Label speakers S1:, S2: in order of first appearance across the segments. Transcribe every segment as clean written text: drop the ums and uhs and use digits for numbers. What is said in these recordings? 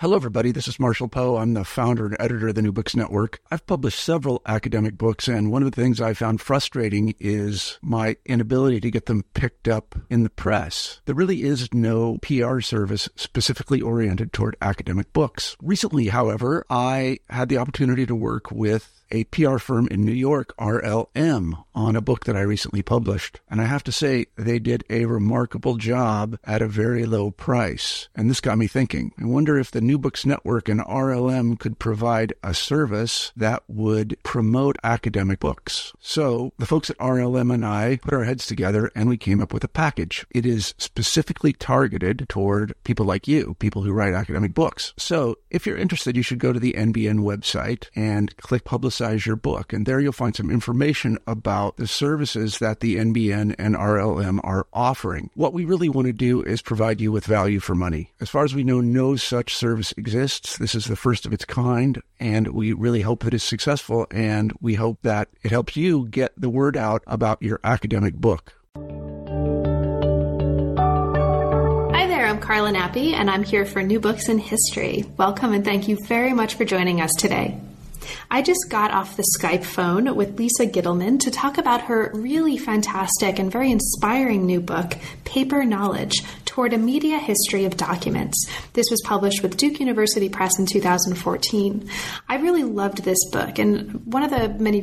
S1: Hello, everybody. This is Marshall Poe. I'm the founder and editor of the New Books Network. I've published several academic books, and one of the things I found frustrating is my inability to get them picked up in the press. There really is no PR service specifically oriented toward academic books. Recently, however, I had the opportunity to work with a PR firm in New York, RLM, on a book that I recently published. And I have to say, they did a remarkable job at a very low price. And this got me thinking. I wonder if the New Books Network and RLM could provide a service that would promote academic books. So the folks at RLM and I put our heads together and we came up with a package. It is specifically targeted toward people like you, people who write academic books. So if you're interested, you should go to the NBN website and click Publicize Your Book. And there you'll find some information about the services that the NBN and RLM are offering. What we really want to do is provide you with value for money. As far as we know, no such service exists. This is the first of its kind, and we really hope that it's successful, and we hope that it helps you get the word out about your academic book.
S2: Hi there, I'm Carla Nappi, and I'm here for New Books in History. Welcome, and thank you very much for joining us today. I just got off the Skype phone with Lisa Gittleman to talk about her really fantastic and very inspiring new book, Paper Knowledge, Toward a Media History of Documents. This was published with Duke University Press in 2014. I really loved this book, and one of the many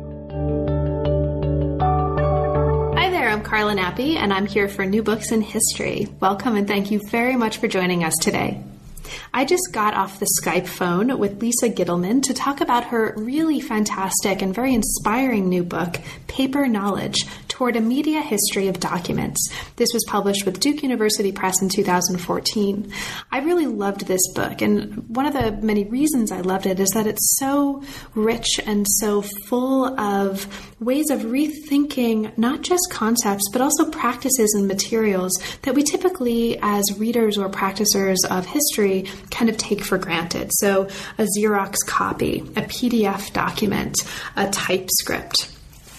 S2: Hi there, I'm Carla Nappi, and I'm here for New Books in History. Welcome, and thank you very much for joining us today. I just got off the Skype phone with Lisa Gittleman to talk about her really fantastic and very inspiring new book, Paper Knowledge, Toward a Media History of Documents. This was published with Duke University Press in 2014. I really loved this book, and one of the many reasons I loved it is that it's so rich and so full of ways of rethinking not just concepts, but also practices and materials that we typically, as readers or practicers of history, kind of take for granted. So a Xerox copy, a PDF document, a typescript,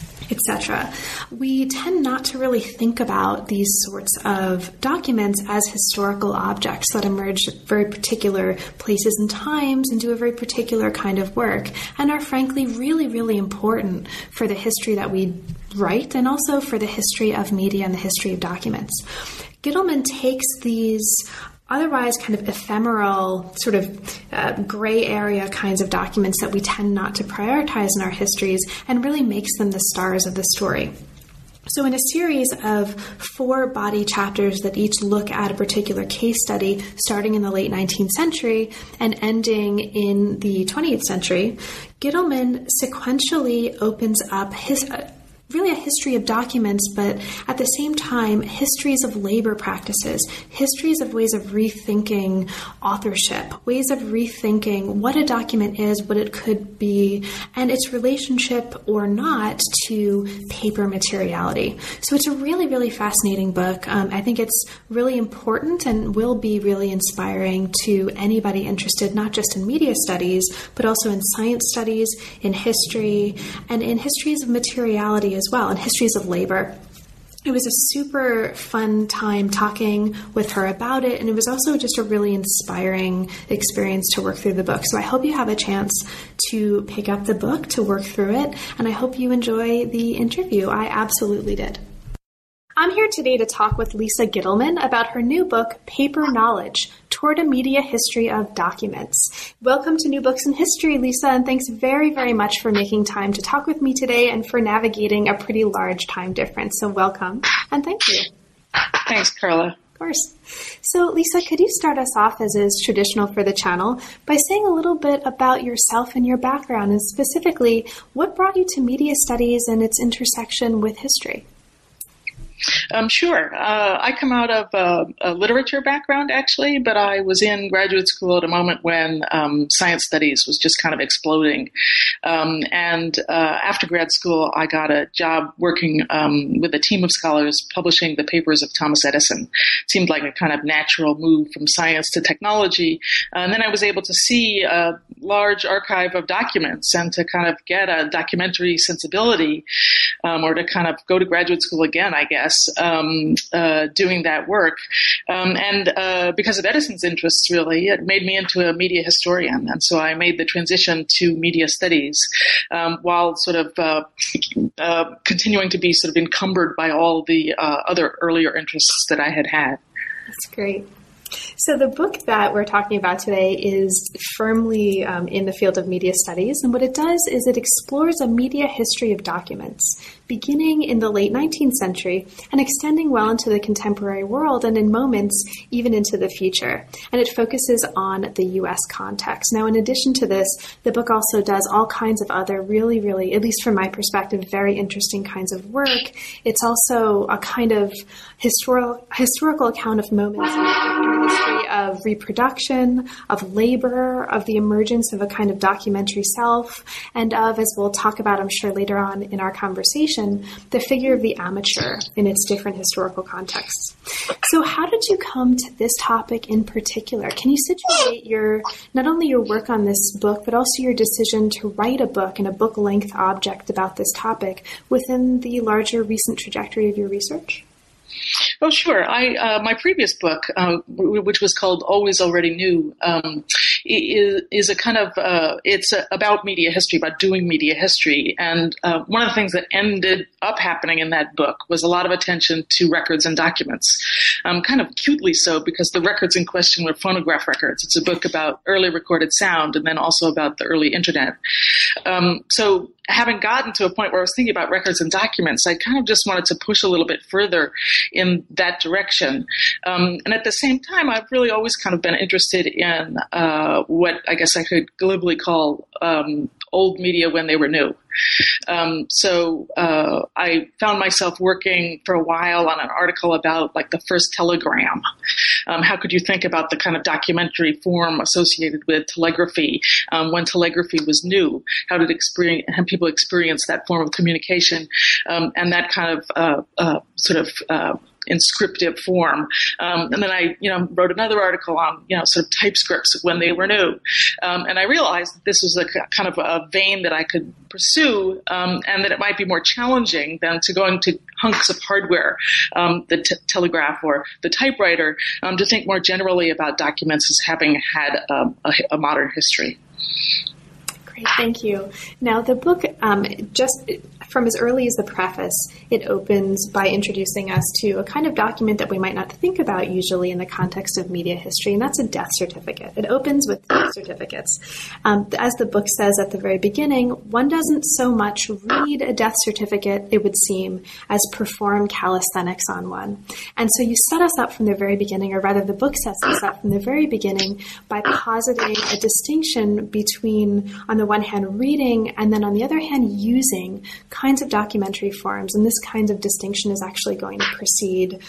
S2: etc. We tend not to really think about these sorts of documents as historical objects that emerge at very particular places and times and do a very particular kind of work, and are frankly really, really important for the history that we write and also for the history of media and the history of documents. Gittleman takes these otherwise kind of ephemeral, sort of gray area kinds of documents that we tend not to prioritize in our histories and really makes them the stars of the story. So in a series of 4 body chapters that each look at a particular case study, starting in the late 19th century and ending in the 20th century, Gittleman sequentially opens up really a history of documents, but at the same time, histories of labor practices, histories of ways of rethinking authorship, ways of rethinking what a document is, what it could be, and its relationship or not to paper materiality. So it's a really, really fascinating book. I think it's really important and will be really inspiring to anybody interested, not just in media studies, but also in science studies, in history, and in histories of materiality as well, and histories of labor. It was a super fun time talking with her about it, and it was also just a really inspiring experience to work through the book. So I hope you have a chance to pick up the book, to work through it, and I hope you enjoy the interview. I absolutely did. I'm here today to talk with Lisa Gittleman about her new book, Paper Knowledge, Toward a Media History of Documents. Welcome to New Books in History, Lisa, and thanks very, very much for making time to talk with me today and for navigating a pretty large time difference. So welcome, and thank you.
S3: Thanks, Carla.
S2: Of course. So, Lisa, could you start us off, as is traditional for the channel, by saying a little bit about yourself and your background, and specifically, what brought you to media studies and its intersection with history?
S3: Sure. I come out of a literature background, actually, but I was in graduate school at a moment when science studies was just kind of exploding. And after grad school, I got a job working with a team of scholars publishing the papers of Thomas Edison. Seemed like a kind of natural move from science to technology. And then I was able to see a large archive of documents and to kind of get a documentary sensibility, or to kind of go to graduate school again, I guess, Press doing that work. And because of Edison's interests, really, it made me into a media historian. And so I made the transition to media studies while sort of continuing to be sort of encumbered by all the other earlier interests that I had had.
S2: That's great. So the book that we're talking about today is firmly in the field of media studies, and what it does is it explores a media history of documents, beginning in the late 19th century and extending well into the contemporary world and in moments even into the future. And it focuses on the U.S. context. Now, in addition to this, the book also does all kinds of other really, really, at least from my perspective, very interesting kinds of work. It's also a kind of historical account of moments in the history of reproduction, of labor, of the emergence of a kind of documentary self, and of, as we'll talk about, I'm sure, later on in our conversation, the figure of the amateur in its different historical contexts. So how did you come to this topic in particular? Can you situate not only your work on this book, but also your decision to write a book and a book-length object about this topic within the larger recent trajectory of your research?
S3: Oh, sure. My previous book, which was called Always Already Knew, is a kind of, it's about media history, about doing media history. And one of the things that ended up happening in that book was a lot of attention to records and documents, kind of cutely so, because the records in question were phonograph records. It's a book about early recorded sound and then also about the early internet. So having gotten to a point where I was thinking about records and documents, I kind of just wanted to push a little bit further in that direction. And at the same time, I've really always kind of been interested in what I guess I could glibly call old media when they were new. So I found myself working for a while on an article about like the first telegram. How could you think about the kind of documentary form associated with telegraphy when telegraphy was new? How did people experience that form of communication and that kind of sort of inscriptive form. And then I, wrote another article on, sort of typescripts when they were new. And I realized that this was a kind of a vein that I could pursue, and that it might be more challenging than to go into hunks of hardware, the telegraph or the typewriter, to think more generally about documents as having had a modern history.
S2: Great, thank you. Now, the book, just from as early as the preface, it opens by introducing us to a kind of document that we might not think about usually in the context of media history, and that's a death certificate. It opens with death certificates. As the book says at the very beginning, one doesn't so much read a death certificate, it would seem, as perform calisthenics on one. And so you set us up from the very beginning, or rather the book sets us up from the very beginning by positing a distinction between, on the one hand, reading, and then on the other hand, using kinds of documentary forms. And this kind of distinction is actually going to proceed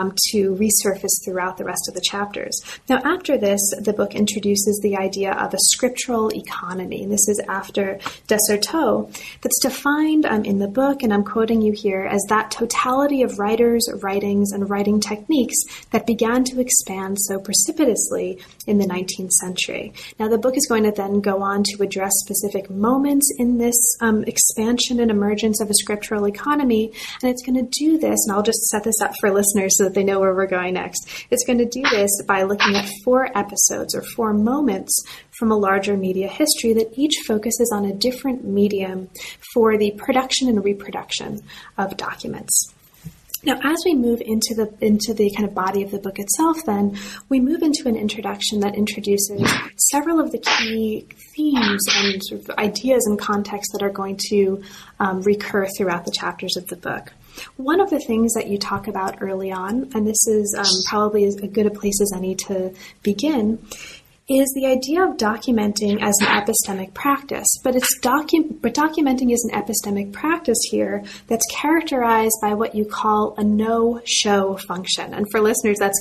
S2: to resurface throughout the rest of the chapters. Now, after this, the book introduces the idea of a scriptural economy. This is after Desserteau, that's defined in the book, and I'm quoting you here, as that totality of writers, writings, and writing techniques that began to expand so precipitously in the 19th century. Now, the book is going to then go on to address specific moments in this expansion and emergence of a scriptural economy, and it's going to do this, and I'll just set this up for listeners so that they know where we're going next. It's going to do this by looking at 4 episodes or 4 moments from a larger media history that each focuses on a different medium for the production and reproduction of documents. Now, as we move into the kind of body of the book itself, then, we move into an introduction that introduces several of the key themes and sort of ideas and contexts that are going to recur throughout the chapters of the book. One of the things that you talk about early on, and this is probably as good a place as any to begin, is the idea of documenting as an epistemic practice. But documenting is an epistemic practice here that's characterized by what you call a no-show function. And for listeners, that's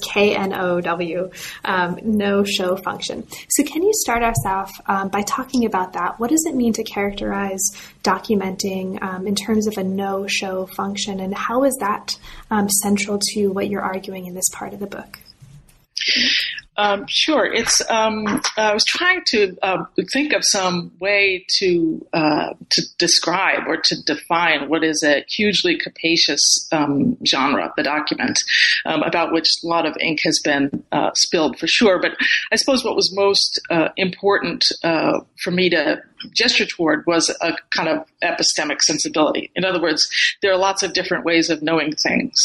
S2: KNOW, no-show function. So can you start us off by talking about that? What does it mean to characterize documenting in terms of a no-show function, and how is that central to what you're arguing in this part of the book?
S3: Sure. I was trying to think of some way to describe or to define what is a hugely capacious genre, the document, about which a lot of ink has been spilled for sure. But I suppose what was most important for me to gesture toward was a kind of epistemic sensibility. In other words, there are lots of different ways of knowing things,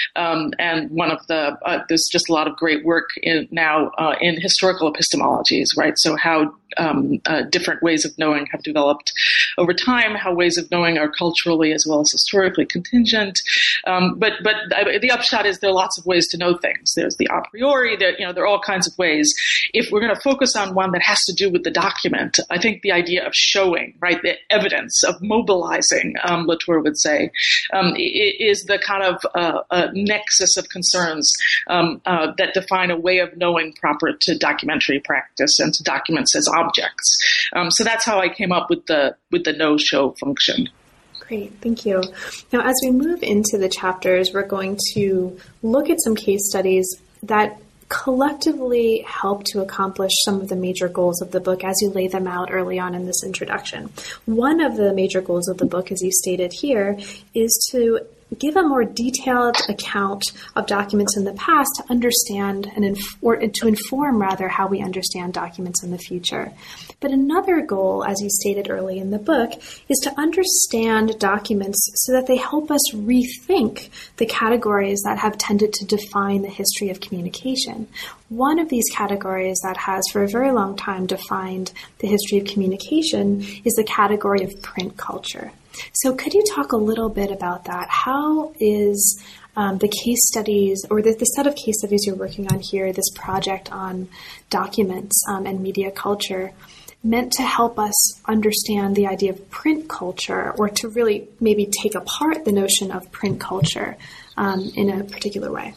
S3: and one of there's just a lot of great work now in historical epistemologies, right? So how different ways of knowing have developed over time, how ways of knowing are culturally as well as historically contingent. But the upshot is there are lots of ways to know things. There's the a priori. There are all kinds of ways. If we're going to focus on one that has to do with the document, I think the idea of showing, right, the evidence of mobilizing, Latour would say, is the kind of nexus of concerns that define a way of knowing proper to documentary practice and to documents as objects. So that's how I came up with the no-show function.
S2: Great, thank you. Now, as we move into the chapters, we're going to look at some case studies that collectively help to accomplish some of the major goals of the book as you lay them out early on in this introduction. One of the major goals of the book, as you stated here, is to give a more detailed account of documents in the past to understand or to inform how we understand documents in the future. But another goal, as you stated early in the book, is to understand documents so that they help us rethink the categories that have tended to define the history of communication. One of these categories that has for a very long time defined the history of communication is the category of print culture. So could you talk a little bit about that? How is the case studies or the set of case studies you're working on here, this project on documents and media culture, meant to help us understand the idea of print culture, or to really maybe take apart the notion of print culture in a particular way?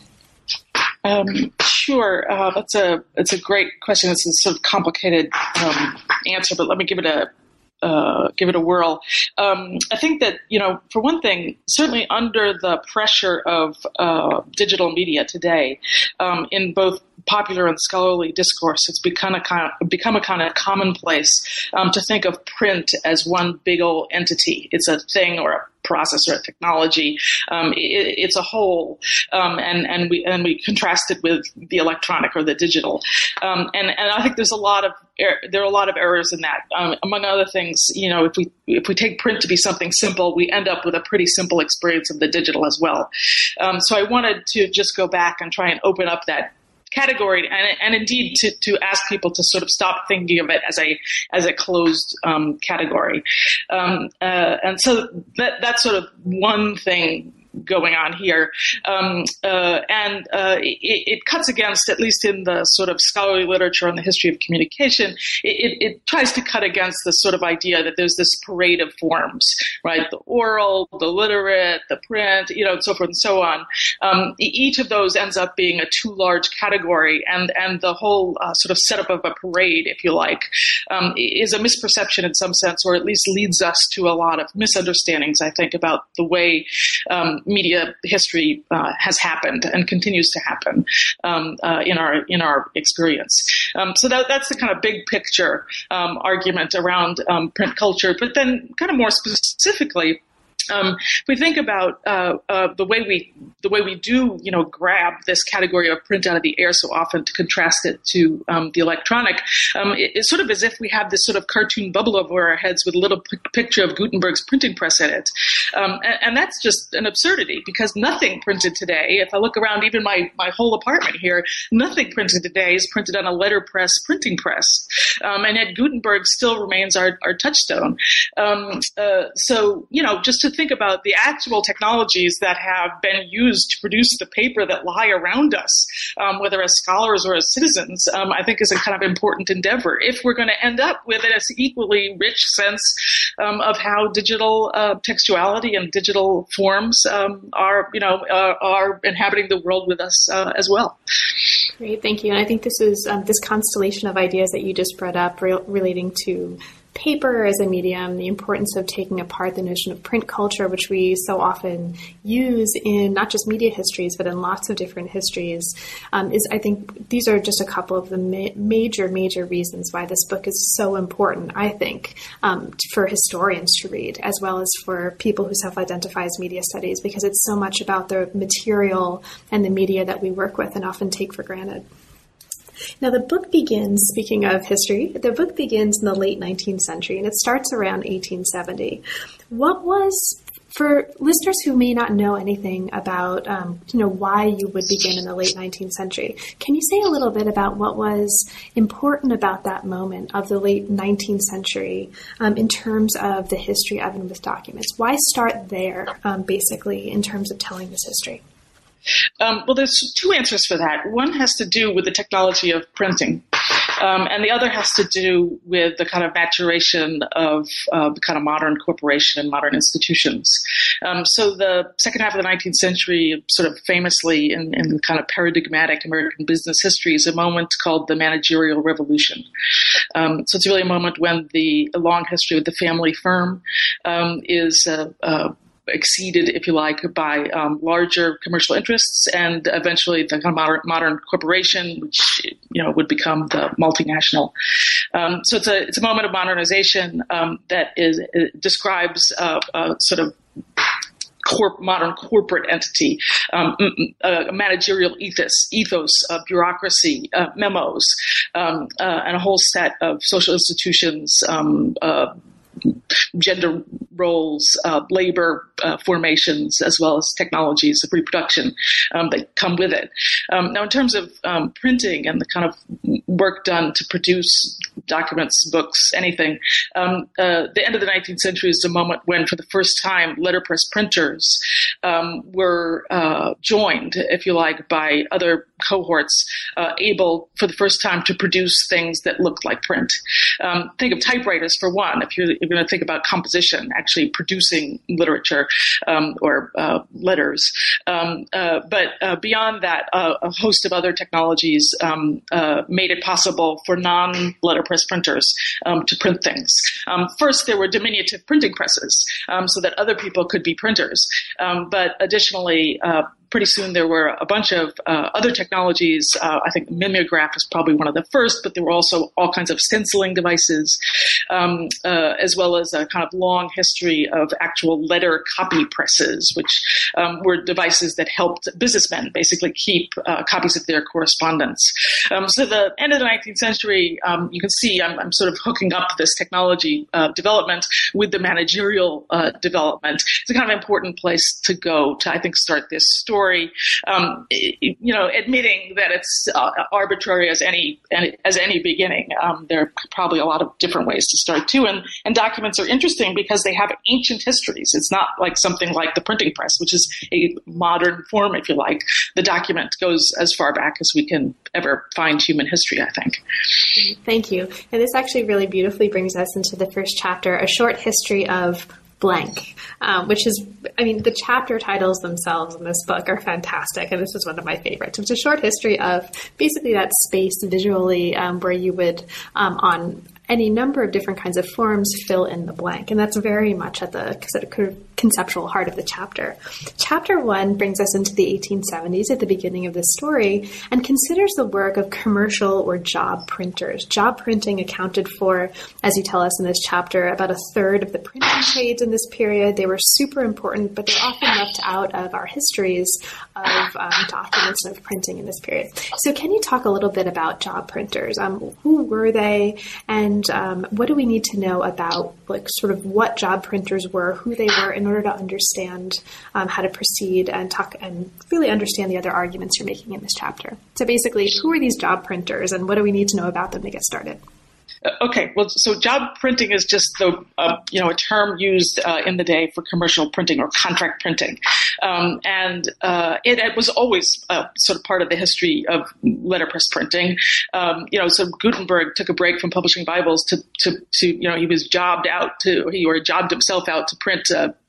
S3: Sure. It's a great question. It's a sort of complicated answer, but let me give it a whirl. I think that, for one thing, certainly under the pressure of digital media today, in both popular and scholarly discourse, it's become a kind of commonplace to think of print as one big old entity. It's a thing or a process or a technology. It's a whole, and we contrast it with the electronic or the digital. And I think there are a lot of errors in that. Among other things, if we take print to be something simple, we end up with a pretty simple experience of the digital as well. So I wanted to just go back and try and open up that category, and indeed to ask people to sort of stop thinking of it as a closed category. And so that's sort of one thing going on here. It cuts against, at least in the sort of scholarly literature on the history of communication, it tries to cut against the sort of idea that there's this parade of forms, right? The oral, the literate, the print, and so forth and so on. Each of those ends up being a too large category, and the whole sort of setup of a parade, if you like, is a misperception in some sense, or at least leads us to a lot of misunderstandings, I think, about the way media history has happened and continues to happen in our experience. So that's the kind of big picture argument around print culture. But then, kind of more specifically, if we think about the way we do, grab this category of print out of the air so often to contrast it to the electronic, it's sort of as if we have this sort of cartoon bubble over our heads with a little picture of Gutenberg's printing press in it, and that's just an absurdity, because nothing printed today, if I look around even my whole apartment here, nothing printed today is printed on a letterpress printing press, and yet Gutenberg still remains our touchstone. So just to think about the actual technologies that have been used to produce the paper that lie around us, whether as scholars or as citizens, I think is a kind of important endeavor if we're going to end up with an equally rich sense of how digital textuality and digital forms are inhabiting the world with us as well.
S2: Great, thank you. And I think this is this constellation of ideas that you just brought up relating to paper as a medium, the importance of taking apart the notion of print culture, which we so often use in not just media histories, but in lots of different histories, I think these are just a couple of the major reasons why this book is so important, I think, for historians to read, as well as for people who self-identify as media studies, because it's so much about the material and the media that we work with and often take for granted. Now, the book begins, speaking of history, the book begins in the late 19th century, and it starts around 1870. What was, for listeners who may not know anything about, why you would begin in the late 19th century, can you say a little bit about what was important about that moment of the late 19th century in terms of the history of and with documents? Why start there, basically, in terms of telling this history?
S3: Well, there's two answers for that. One has to do with the technology of printing, and the other has to do with the kind of maturation of the kind of modern corporation and modern institutions. So the second half of the 19th century, sort of famously in kind of paradigmatic American business history, is a moment called the managerial revolution. So it's really a moment when the long history of the family firm is exceeded, if you like, by larger commercial interests, and eventually the kind of modern corporation, which would become the multinational. So it's a moment of modernization that describes sort of modern corporate entity, a managerial ethos, bureaucracy, memos, and a whole set of social institutions, gender roles, labor formations, as well as technologies of reproduction that come with it. Now, in terms of printing and the kind of work done to produce documents, books, anything, the end of the 19th century is the moment when, for the first time, letterpress printers were joined, if you like, by other cohorts able, for the first time, to produce things that looked like print. Think of typewriters, for one. If you're going to think about composition, actually producing literature or letters. But beyond that, a host of other technologies made it possible for non-letterpress printers to print things. First, there were diminutive printing presses so that other people could be printers. But additionally, pretty soon there were a bunch of other technologies. I think the mimeograph was probably one of the first, but there were also all kinds of stenciling devices, as well as a kind of long history of actual letter copy presses, which were devices that helped businessmen basically keep copies of their correspondence. So the end of the 19th century, you can see I'm sort of hooking up this technology development with the managerial development. It's a kind of important place to go to, I think, start this story. Admitting that it's arbitrary as any beginning. There are probably a lot of different ways to start too, and documents are interesting because they have ancient histories. It's not like something like the printing press, which is a modern form, if you like. The document goes as far back as we can ever find human history, I think.
S2: Thank you. And this actually really beautifully brings us into the first chapter, A Short History of Blank, which is, the chapter titles themselves in this book are fantastic, and this is one of my favorites. It's a short history of basically that space visually where you would, on any number of different kinds of forms, fill in the blank. And that's very much at the sort of conceptual heart of the chapter. Chapter 1 brings us into the 1870s at the beginning of this story and considers the work of commercial or job printers. Job printing accounted for, as you tell us in this chapter, about a third of the printing trades in this period. They were super important, but they're often left out of our histories of documents and of printing in this period. So can you talk a little bit about job printers? Who were they? And what do we need to know about sort of what job printers were, who they were, in order to understand how to proceed and talk and really understand the other arguments you're making in this chapter? So basically, who are these job printers and what do we need to know about them to get started?
S3: Okay, well, so job printing is just a term used in the day for commercial printing or contract printing, and it was always sort of part of the history of letterpress printing. So Gutenberg took a break from publishing Bibles to he was jobbed himself out to print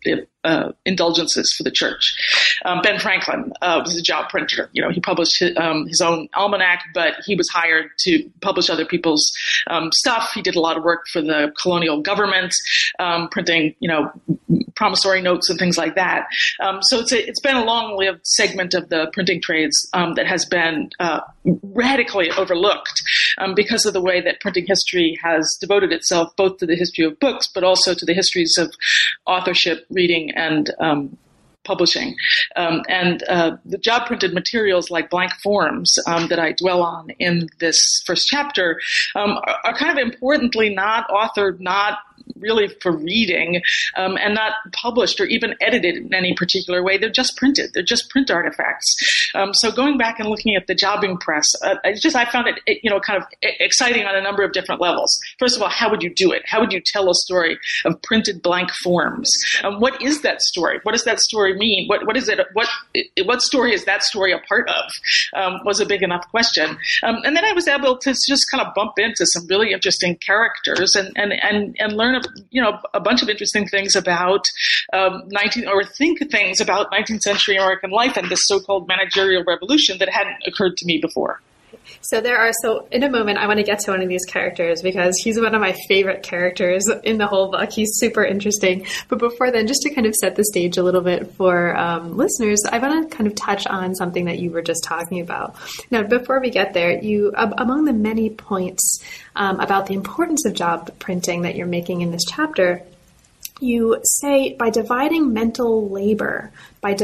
S3: indulgences for the church. Ben Franklin was a job printer. He published his own almanac, but he was hired to publish other people's stuff. He did a lot of work for the colonial government, printing, promissory notes and things like that. So it's been a long-lived segment of the printing trades that has been radically overlooked because of the way that printing history has devoted itself both to the history of books, but also to the histories of authorship, reading, and publishing. The job printed materials like blank forms that I dwell on in this first chapter are kind of importantly not authored, not really for reading, and not published or even edited in any particular way. They're just printed. They're just print artifacts. So going back and looking at the jobbing press, I found it, kind of exciting on a number of different levels. First of all, how would you do it? How would you tell a story of printed blank forms? What is that story? What does that story mean? What is it? What story is that story a part of? Was a big enough question. And then I was able to just kind of bump into some really interesting characters and learn a bunch of interesting things about things about 19th century American life and this so-called managerial revolution that hadn't occurred to me before.
S2: So in a moment, I want to get to one of these characters because he's one of my favorite characters in the whole book. He's super interesting. But before then, just to kind of set the stage a little bit for listeners, I want to kind of touch on something that you were just talking about. Now, before we get there, among the many points about the importance of job printing that you're making in this chapter, you say by dividing mental labor, and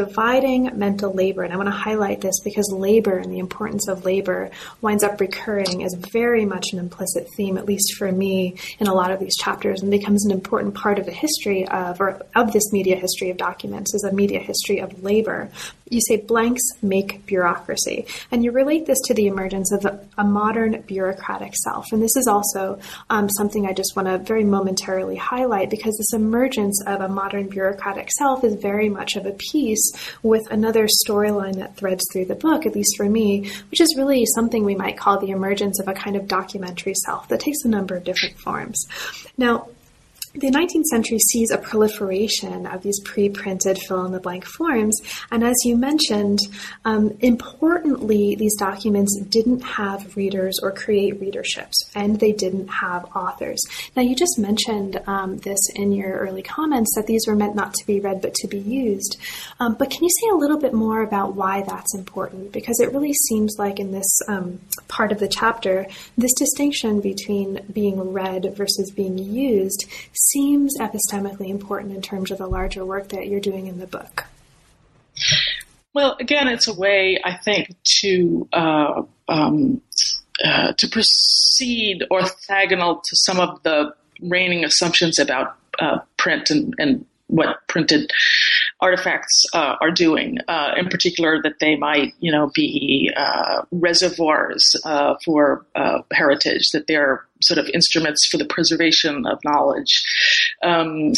S2: I want to highlight this because labor and the importance of labor winds up recurring as very much an implicit theme, at least for me, in a lot of these chapters, and becomes an important part of the history of this media history of documents, is a media history of labor. You say blanks make bureaucracy, and you relate this to the emergence of a modern bureaucratic self. And this is also something I just want to very momentarily highlight, because this emergence of a modern bureaucratic self is very much of a piece with another storyline that threads through the book, at least for me, which is really something we might call the emergence of a kind of documentary self that takes a number of different forms. Now, the 19th century sees a proliferation of these pre-printed fill-in-the-blank forms, and as you mentioned, importantly, these documents didn't have readers or create readerships, and they didn't have authors. Now, you just mentioned this in your early comments, that these were meant not to be read but to be used, but can you say a little bit more about why that's important? Because it really seems like in this part of the chapter, this distinction between being read versus being used seems epistemically important in terms of the larger work that you're doing in the book.
S3: Well, again, it's a way, I think, to proceed orthogonal to some of the reigning assumptions about print and what printed artifacts are doing, in particular that they might, be reservoirs for heritage, that they're sort of instruments for the preservation of knowledge, and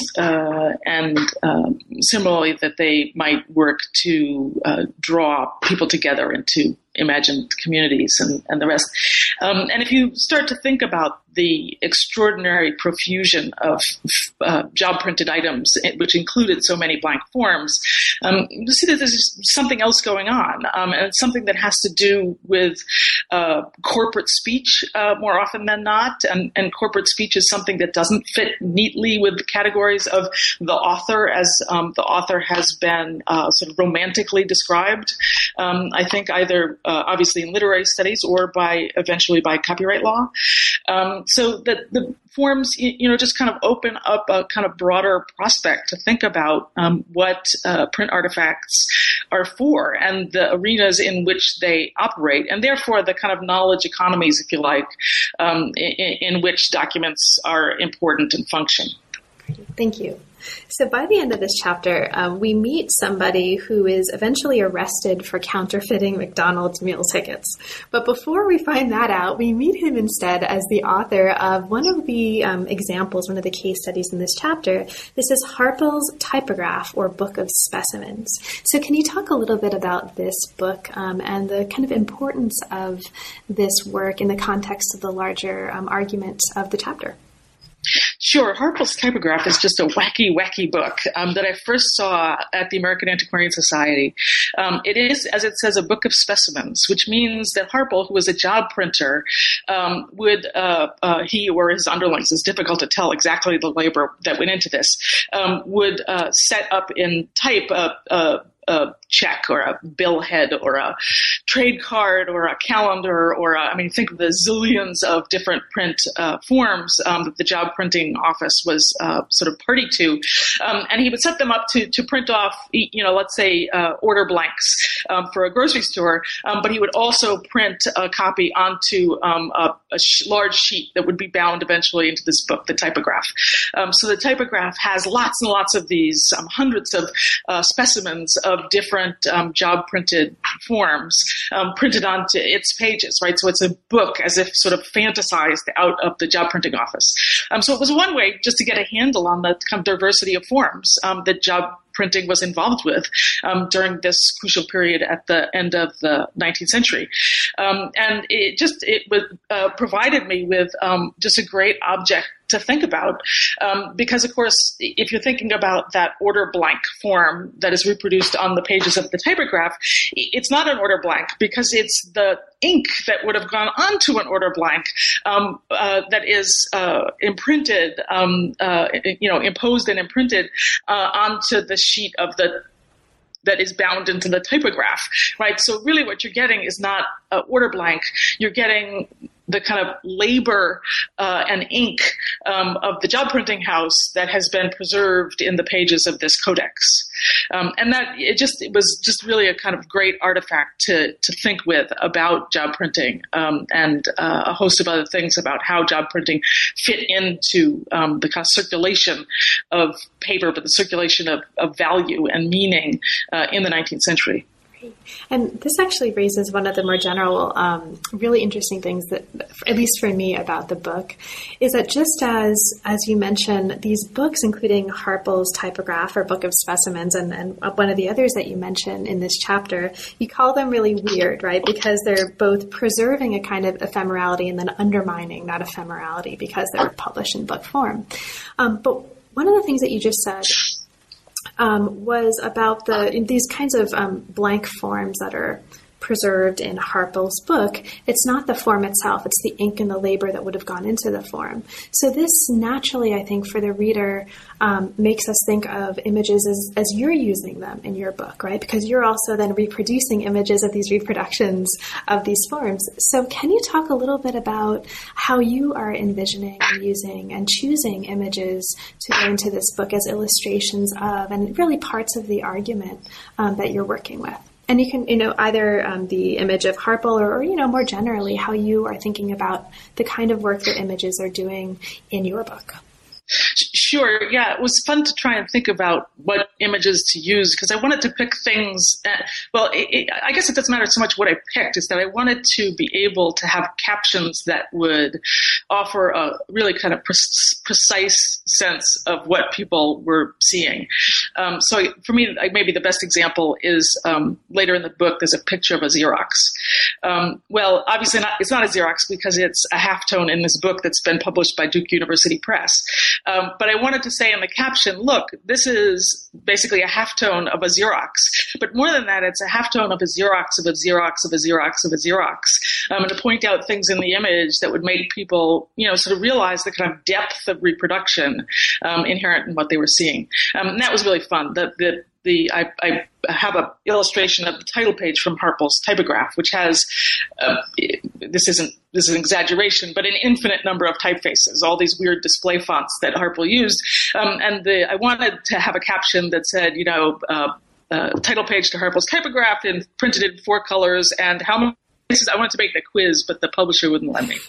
S3: similarly that they might work to draw people together into imagined communities and the rest. And if you start to think about the extraordinary profusion of job printed items, which included so many blank forms, you see that there's something else going on, and it's something that has to do with corporate speech more often than not, and corporate speech is something that doesn't fit neatly with the categories of the author, as the author has been sort of romantically described, I think either obviously in literary studies or eventually by copyright law. So that the forms, just kind of open up a kind of broader prospect to think about what print artifacts are for and the arenas in which they operate, and therefore the kind of knowledge economies, if you like, in which documents are important and function.
S2: Thank you. So by the end of this chapter, we meet somebody who is eventually arrested for counterfeiting McDonald's meal tickets. But before we find that out, we meet him instead as the author of one of the examples, one of the case studies in this chapter. This is Harpel's Typograph, or Book of Specimens. So can you talk a little bit about this book and the kind of importance of this work in the context of the larger argument of the chapter?
S3: Sure. Harple's Typograph is just a wacky, wacky book that I first saw at the American Antiquarian Society. It is, as it says, a book of specimens, which means that Harple, who was a job printer, would, he or his underlings, it's difficult to tell exactly the labor that went into this, would set up in type a check or a billhead or a trade card or a calendar or think of the zillions of different print forms that the job printing office was sort of party to. And he would set them up to print off, let's say order blanks for a grocery store, but he would also print a copy onto a large sheet that would be bound eventually into this book, the Typograph. So the Typograph has lots and lots of these, hundreds of specimens of different job printed forms printed onto its pages, right? So it's a book as if sort of fantasized out of the job printing office. So it was one way just to get a handle on the kind of diversity of forms that job printing was involved with during this crucial period at the end of the 19th century. And it provided me with just a great object to think about, because of course, if you're thinking about that order blank form that is reproduced on the pages of the Typograph, it's not an order blank because it's the ink that would have gone onto an order blank that is imprinted, imposed and imprinted onto the sheet of that is bound into the Typograph, right? So really what you're getting is not an order blank. You're getting the kind of labor and ink of the job printing house that has been preserved in the pages of this codex. And that it was just really a kind of great artifact to think with about job printing and a host of other things about how job printing fit into the kind of circulation of paper, but the circulation of value and meaning in the 19th century.
S2: And this actually raises one of the more general, really interesting things that, at least for me, about the book, is that just as you mentioned, these books, including Harple's Typograph or Book of Specimens, and one of the others that you mentioned in this chapter, you call them really weird, right? Because they're both preserving a kind of ephemerality and then undermining that ephemerality because they were published in book form. But one of the things that you just said was about these kinds of blank forms that are preserved in Harple's book. It's not the form itself, it's the ink and the labor that would have gone into the form. So this naturally, I think, for the reader, makes us think of images as you're using them in your book, right? Because you're also then reproducing images of these reproductions of these forms. So can you talk a little bit about how you are envisioning and using and choosing images to go into this book as illustrations of, and really parts of the argument that you're working with? And you can, either the image of Harple or, more generally, how you are thinking about the kind of work that images are doing in your book.
S3: Sure. Yeah, it was fun to try and think about what images to use because I wanted to pick things. I guess it doesn't matter so much what I picked. Is that I wanted to be able to have captions that would offer a really kind of precise sense of what people were seeing. So for me, maybe the best example is later in the book. There's a picture of a Xerox. Obviously it's not a Xerox because it's a halftone in this book that's been published by Duke University Press. But I wanted to say in the caption, look, this is basically a halftone of a Xerox. But more than that, it's a halftone of a Xerox of a Xerox of a Xerox of a Xerox. And to point out things in the image that would make people, sort of realize the kind of depth of reproduction inherent in what they were seeing. And that was really fun. I have an illustration of the title page from Harple's Typograph, which has, this is an exaggeration, but an infinite number of typefaces, all these weird display fonts that Harple used. I wanted to have a caption that said, title page to Harple's Typograph and printed in 4 colors and how many places. I wanted to make the quiz, but the publisher wouldn't let me.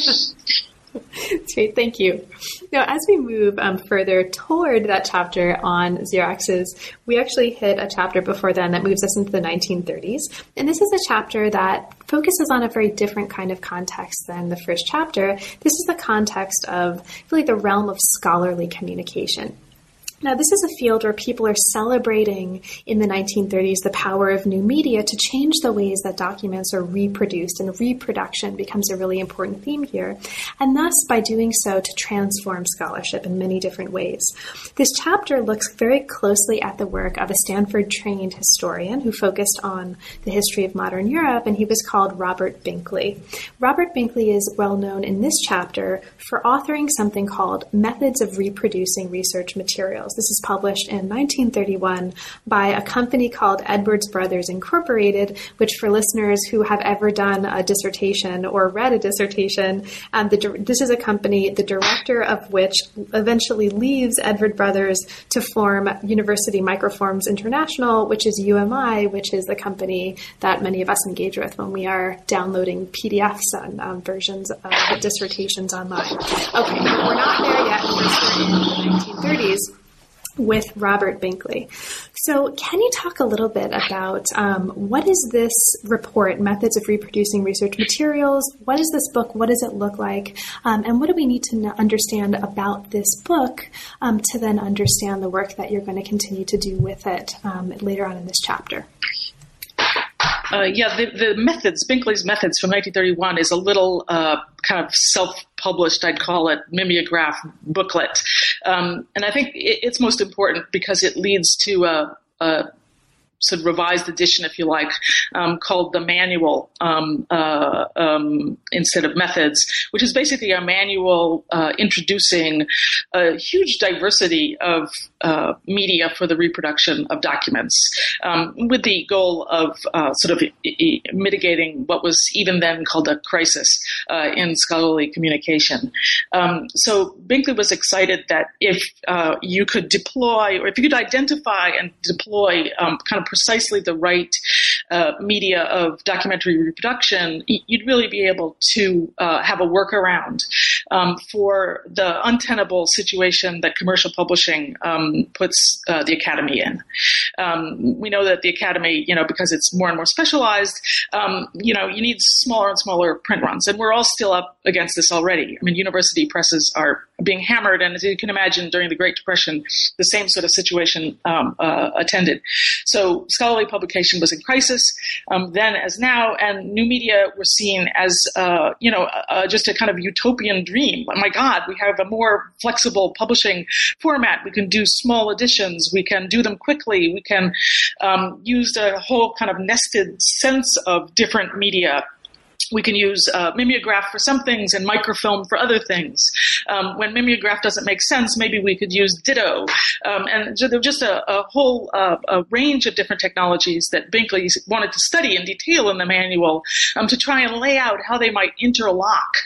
S2: That's great. Thank you. Now, as we move further toward that chapter on Xeroxes, we actually hit a chapter before then that moves us into the 1930s. And this is a chapter that focuses on a very different kind of context than the first chapter. This is the context of really the realm of scholarly communication. Now, this is a field where people are celebrating in the 1930s the power of new media to change the ways that documents are reproduced, and reproduction becomes a really important theme here, and thus, by doing so, to transform scholarship in many different ways. This chapter looks very closely at the work of a Stanford-trained historian who focused on the history of modern Europe, and he was called Robert Binkley. Robert Binkley is well known in this chapter for authoring something called Methods of Reproducing Research Materials. This is published in 1931 by a company called Edwards Brothers Incorporated, which for listeners who have ever done a dissertation or read a dissertation, this is a company, the director of which eventually leaves Edward Brothers to form University Microforms International, which is UMI, which is the company that many of us engage with when we are downloading PDFs and versions of dissertations online. Okay, but we're not there yet. We're in the 1930s. With Robert Binkley. So can you talk a little bit about what is this report, Methods of Reproducing Research Materials? What is this book? What does it look like? And what do we need to understand about this book to then understand the work that you're going to continue to do with it later on in this chapter?
S3: The methods, Binkley's methods from 1931 is a little kind of self-published, I'd call it, mimeograph booklet. And I think it's most important because it leads to a sort of revised edition, if you like, called the manual instead of methods, which is basically a manual introducing a huge diversity of media for the reproduction of documents, with the goal of sort of mitigating what was even then called a crisis in scholarly communication. So Binkley was excited that if you could deploy, or if you could identify and deploy kind of precisely the right media of documentary reproduction, you'd really be able to have a workaround for the untenable situation that commercial publishing puts the Academy in. We know that the Academy, because it's more and more specialized, you need smaller and smaller print runs, and we're all still up against this already. I mean, university presses are being hammered, and as you can imagine, during the Great Depression, the same sort of situation attended. So scholarly publication was in crisis then as now, and new media were seen as, just a kind of utopian dream. Oh my God, we have a more flexible publishing format. We can do small editions. We can do them quickly. We can use a whole kind of nested sense of different media. We can use mimeograph for some things and microfilm for other things. When mimeograph doesn't make sense, maybe we could use ditto. And so there was just a whole range of different technologies that Binkley wanted to study in detail in the manual to try and lay out how they might interlock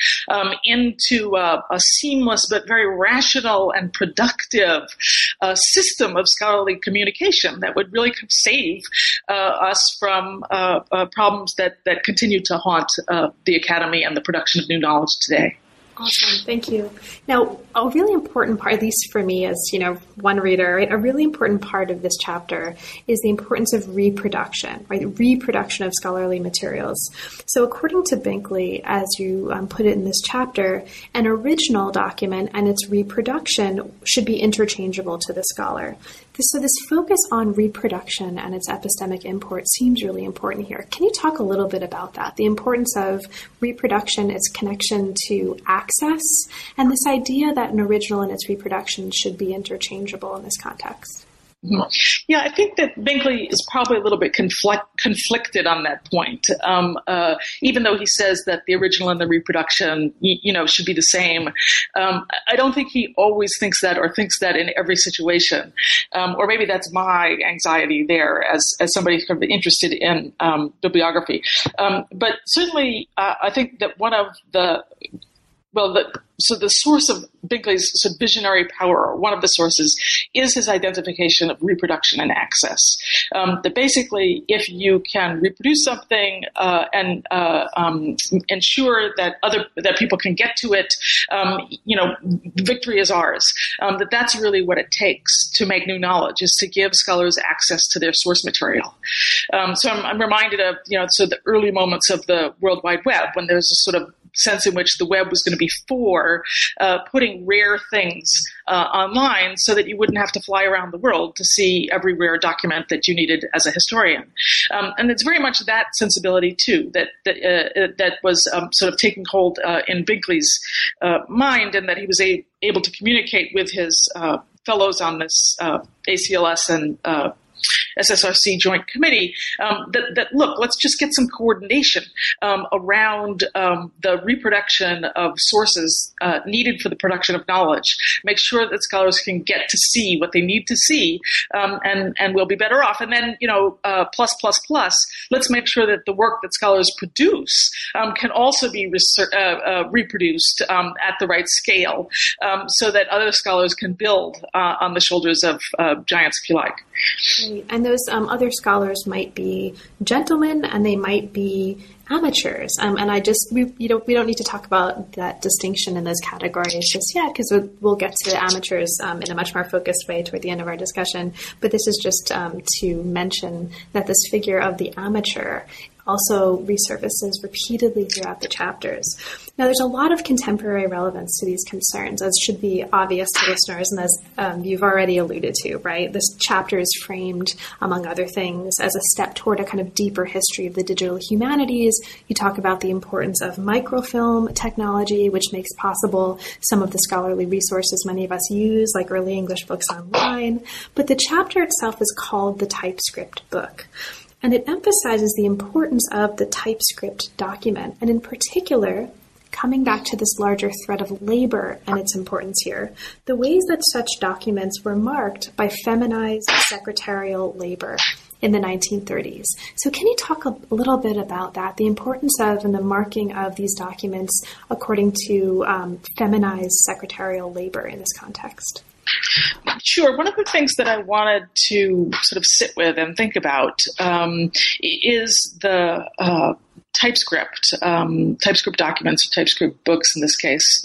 S3: into a seamless but very rational and productive system of scholarly communication that would really save us from problems that continue to haunt the Academy and the production of new knowledge today.
S2: Awesome. Thank you. Now, a really important part, at least for me as, one reader, right, a really important part of this chapter is the importance of reproduction, right? Reproduction of scholarly materials. So according to Binkley, as you put it in this chapter, an original document and its reproduction should be interchangeable to the scholar. So this focus on reproduction and its epistemic import seems really important here. Can you talk a little bit about that? The importance of reproduction, its connection to access, and this idea that an original and its reproduction should be interchangeable in this context.
S3: Yeah, I think that Binkley is probably a little bit conflicted on that point. Even though he says that the original and the reproduction, should be the same, I don't think he always thinks that or thinks that in every situation. Or maybe that's my anxiety there as somebody kind of interested in bibliography. But certainly, I think that one of the source of Binkley's sort of visionary power, or one of the sources, is his identification of reproduction and access. That basically, if you can reproduce something and ensure that people can get to it, victory is ours. That's really what it takes to make new knowledge, is to give scholars access to their source material. So I'm reminded of the early moments of the World Wide Web, when there's a sort of sense in which the web was going to be for putting rare things online so that you wouldn't have to fly around the world to see every rare document that you needed as a historian. And it's very much that sensibility, too, that was sort of taking hold in Binkley's mind, and that he was able to communicate with his fellows on this ACLS and SSRC Joint Committee, that look, let's just get some coordination around the reproduction of sources needed for the production of knowledge. Make sure that scholars can get to see what they need to see, and we'll be better off. And then, plus, let's make sure that the work that scholars produce can also be reproduced at the right scale, so that other scholars can build on the shoulders of giants, if you like.
S2: And those other scholars might be gentlemen, and they might be amateurs. And we don't need to talk about that distinction in those categories just yet, because we'll get to amateurs in a much more focused way toward the end of our discussion. But this is just to mention that this figure of the amateur also resurfaces repeatedly throughout the chapters. Now, there's a lot of contemporary relevance to these concerns, as should be obvious to listeners, and as you've already alluded to, right? This chapter is framed, among other things, as a step toward a kind of deeper history of the digital humanities. You talk about the importance of microfilm technology, which makes possible some of the scholarly resources many of us use, like early English books online. But the chapter itself is called the TypeScript book. And it emphasizes the importance of the TypeScript document, and in particular, coming back to this larger thread of labor and its importance here, the ways that such documents were marked by feminized secretarial labor in the 1930s. So can you talk a little bit about that, the importance of and the marking of these documents according to feminized secretarial labor in this context?
S3: Sure. One of the things that I wanted to sort of sit with and think about is the TypeScript documents, TypeScript books in this case,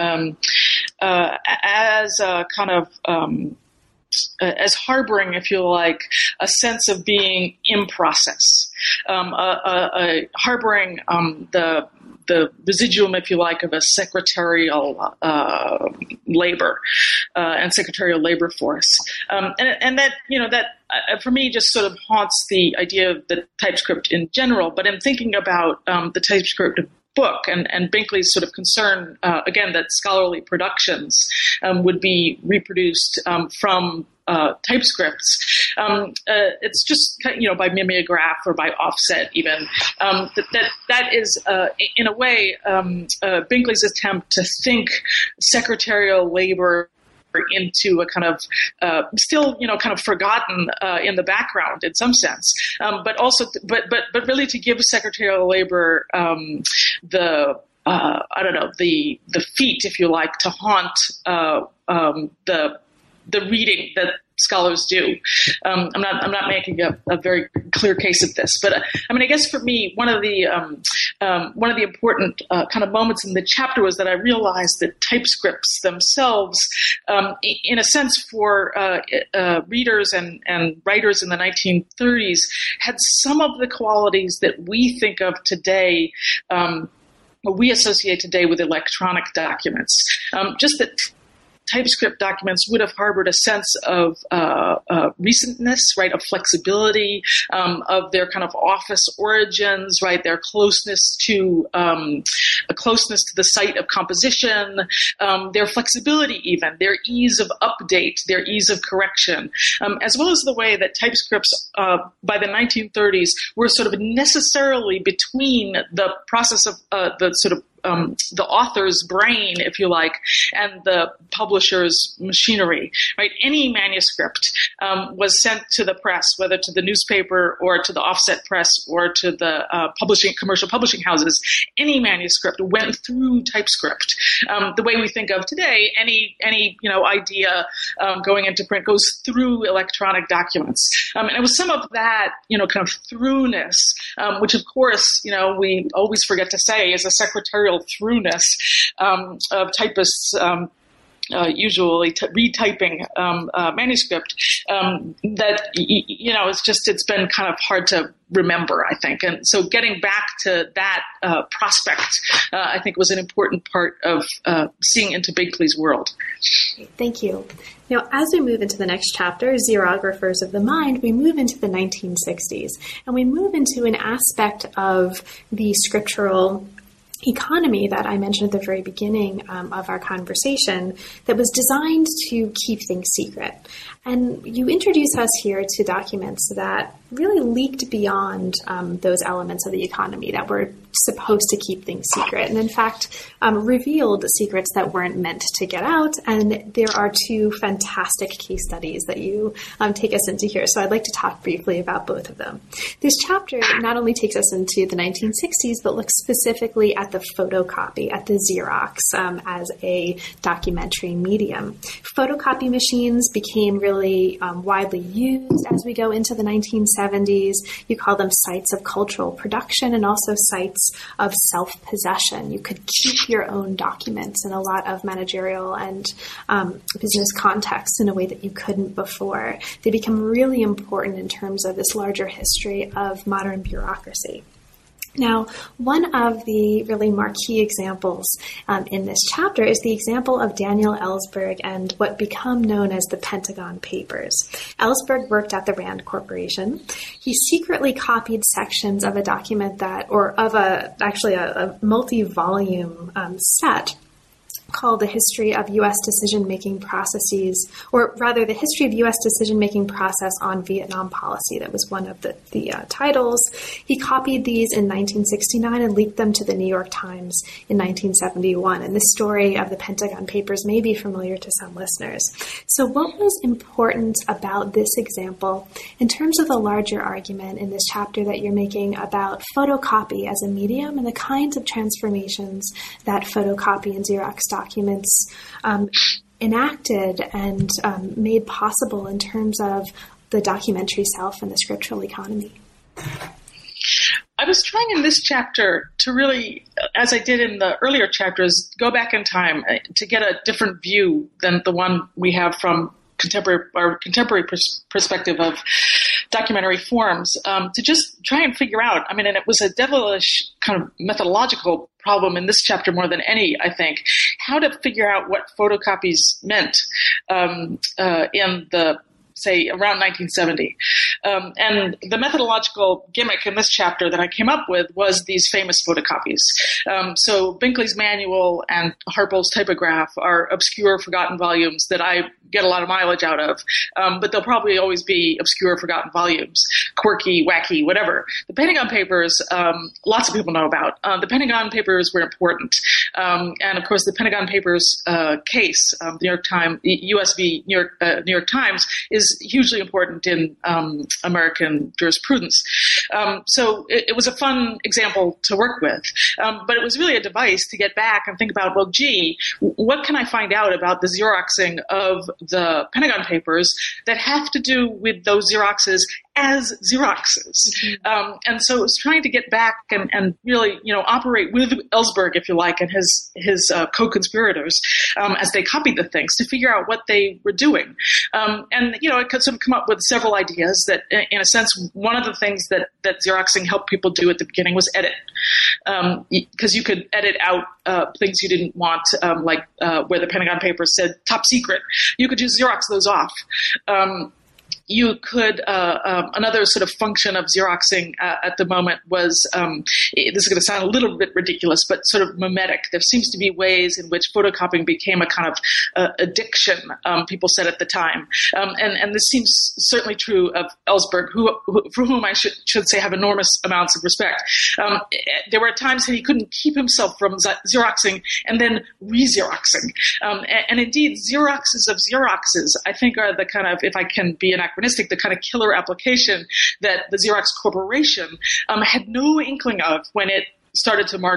S3: as a kind of as harboring, if you like, a sense of being in process, harboring the residuum, if you like, of a secretarial labor and secretarial labor force, and that for me just sort of haunts the idea of the TypeScript in general. But in thinking about the TypeScript book and Binkley's sort of concern, again, that scholarly productions would be reproduced from TypeScripts. It's just, by mimeograph or by offset even. That is, in a way, Binkley's attempt to think secretarial labor into a kind of still kind of forgotten in the background in some sense, but also but really to give secretarial labor the feat, if you like, to haunt the reading that scholars do. I'm not making a very clear case of this, but I guess for me, one of the important kind of moments in the chapter was that I realized that TypeScripts themselves, in a sense, for readers and writers in the 1930s, had some of the qualities that we think of today. We associate today with electronic documents. Just that TypeScript documents would have harbored a sense of recentness, right, of flexibility, of their kind of office origins, right, their closeness to the site of composition, their flexibility even, their ease of update, their ease of correction, as well as the way that TypeScripts by the 1930s were sort of necessarily between the process of the sort of the author's brain, if you like, and the publisher's machinery, right? Any manuscript was sent to the press, whether to the newspaper or to the offset press or to the commercial publishing houses. Any manuscript went through TypeScript. The way we think of today, any idea going into print goes through electronic documents. And it was some of that, kind of throughness, which of course, we always forget to say is a secretarial throughness of typists usually retyping manuscript, that it's been kind of hard to remember, I think. And so getting back to that prospect, I think, was an important part of seeing into Binkley's world.
S2: Thank you. Now, as we move into the next chapter, Xerographers of the Mind, we move into the 1960s, and we move into an aspect of the scriptural economy that I mentioned at the very beginning of our conversation that was designed to keep things secret. And you introduce us here to documents that really leaked beyond those elements of the economy that were supposed to keep things secret, and in fact revealed secrets that weren't meant to get out. And there are two fantastic case studies that you take us into here. So I'd like to talk briefly about both of them. This chapter not only takes us into the 1960s, but looks specifically at the photocopy, at the Xerox as a documentary medium. Photocopy machines became really widely used as we go into the 1970s. You call them sites of cultural production and also sites of self-possession. You could keep your own documents in a lot of managerial and business contexts in a way that you couldn't before. They become really important in terms of this larger history of modern bureaucracy. Now, one of the really marquee examples in this chapter is the example of Daniel Ellsberg and what become known as the Pentagon Papers. Ellsberg worked at the Rand Corporation. He secretly copied sections of a document a multi-volume set called The History of U.S. Decision-Making Processes, or rather the History of U.S. Decision-Making Process on Vietnam Policy. That was one of the titles. He copied these in 1969 and leaked them to the New York Times in 1971. And this story of the Pentagon Papers may be familiar to some listeners. So what was important about this example in terms of the larger argument in this chapter that you're making about photocopy as a medium and the kinds of transformations that photocopy and Xerox documents enacted and made possible in terms of the documentary self and the scriptural economy?
S3: I was trying in this chapter to really, as I did in the earlier chapters, go back in time to get a different view than the one we have from contemporary perspective of documentary forms, to just try and figure out, and it was a devilish kind of methodological problem in this chapter more than any, I think, how to figure out what photocopies meant in the, say, around 1970. And the methodological gimmick in this chapter that I came up with was these famous photocopies. So Binkley's Manual and Harpel's Typograph are obscure, forgotten volumes that I get a lot of mileage out of, but they'll probably always be obscure, forgotten volumes, quirky, wacky, whatever. The Pentagon Papers, lots of people know about. The Pentagon Papers were important. And of course, the Pentagon Papers case, the New York Times, US v. New York Times, is hugely important in American jurisprudence. So it was a fun example to work with. But it was really a device to get back and think about, well, gee, what can I find out about the Xeroxing of the Pentagon Papers that have to do with those Xeroxes as Xeroxes? And so it was trying to get back and really, operate with Ellsberg, if you like, and his co-conspirators as they copied the things to figure out what they were doing. And, it could sort of come up with several ideas that, in a sense, one of the things that Xeroxing helped people do at the beginning was edit. Because you could edit out things you didn't want, like where the Pentagon Papers said top secret. You could just Xerox those off. You could, another sort of function of Xeroxing at the moment was, this is going to sound a little bit ridiculous, but sort of mimetic. There seems to be ways in which photocopying became a kind of addiction, people said at the time. And this seems certainly true of Ellsberg, for whom I should say have enormous amounts of respect. There were times that he couldn't keep himself from Xeroxing and then re-Xeroxing. And indeed, Xeroxes of Xeroxes, I think, are the kind of, if I can be anachronistic, the kind of killer application that the Xerox Corporation had no inkling of when it started to market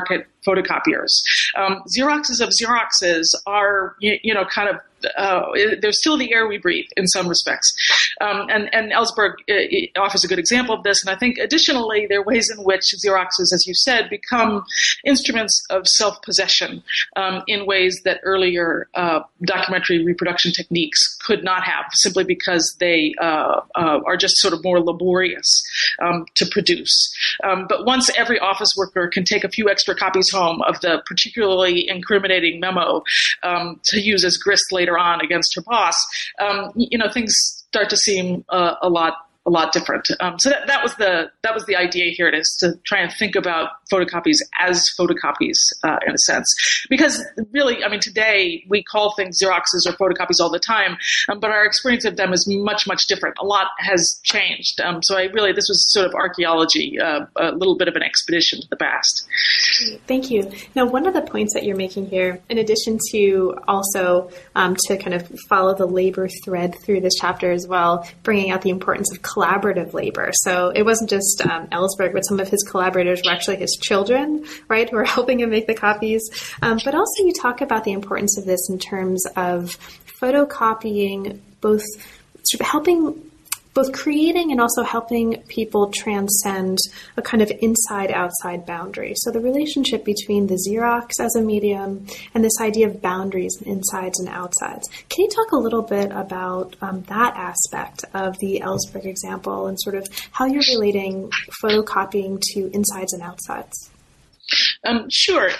S3: photocopiers. Xeroxes of Xeroxes are, kind of they're still the air we breathe in some respects. And Ellsberg offers a good example of this. And I think additionally, there are ways in which Xeroxes, as you said, become instruments of self-possession in ways that earlier documentary reproduction techniques could not have, simply because they are just sort of more laborious to produce. But once every office worker can take a few extra copies home of the particularly incriminating memo to use as grist later on against her boss, things start to seem a lot different. So that was the idea here, is to try and think about photocopies as photocopies in a sense. Because really, I mean, today we call things Xeroxes or photocopies all the time, but our experience of them is much, much different. A lot has changed. So this was sort of archaeology, a little bit of an expedition to the past.
S2: Thank you. Now, one of the points that you're making here, in addition to also to kind of follow the labor thread through this chapter as well, bringing out the importance of collaborative labor. So it wasn't just Ellsberg, but some of his collaborators were actually his children, right, who were helping him make the copies. But also you talk about the importance of this in terms of photocopying, both sort of helping, both creating and also helping people transcend a kind of inside-outside boundary. So the relationship between the Xerox as a medium and this idea of boundaries and insides and outsides. Can you talk a little bit about that aspect of the Ellsberg example and sort of how you're relating photocopying to insides and outsides?
S3: Sure.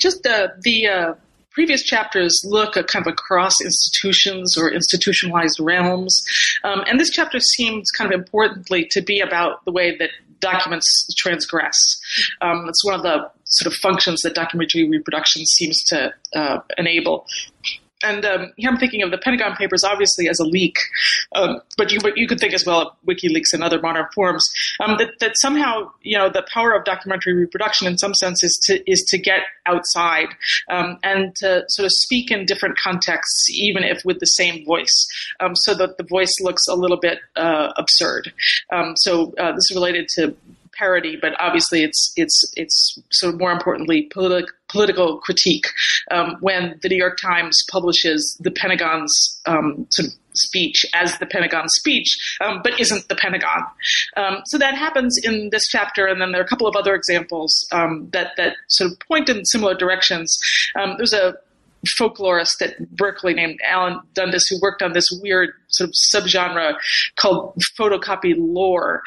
S3: The previous chapters look at kind of across institutions or institutionalized realms. And this chapter seems kind of importantly to be about the way that documents transgress. It's one of the sort of functions that documentary reproduction seems to enable. And here I'm thinking of the Pentagon Papers, obviously, as a leak, but you could think as well of WikiLeaks and other modern forums. That somehow, the power of documentary reproduction, in some sense, is to get outside and to sort of speak in different contexts, even if with the same voice, so that the voice looks a little bit absurd. So this is related to parody, but obviously it's sort of more importantly political critique. When the New York Times publishes the Pentagon's sort of speech as the Pentagon speech, but isn't the Pentagon. So that happens in this chapter, and then there are a couple of other examples that sort of point in similar directions. There's a folklorist at Berkeley named Alan Dundas who worked on this weird sort of subgenre called photocopy lore,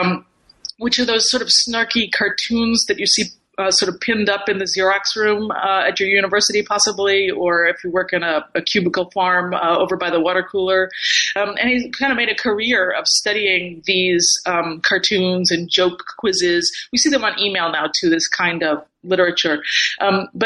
S3: which are those sort of snarky cartoons that you see sort of pinned up in the Xerox room at your university, possibly, or if you work in a cubicle farm over by the water cooler. And he kind of made a career of studying these cartoons and joke quizzes. We see them on email now, too, this kind of literature. But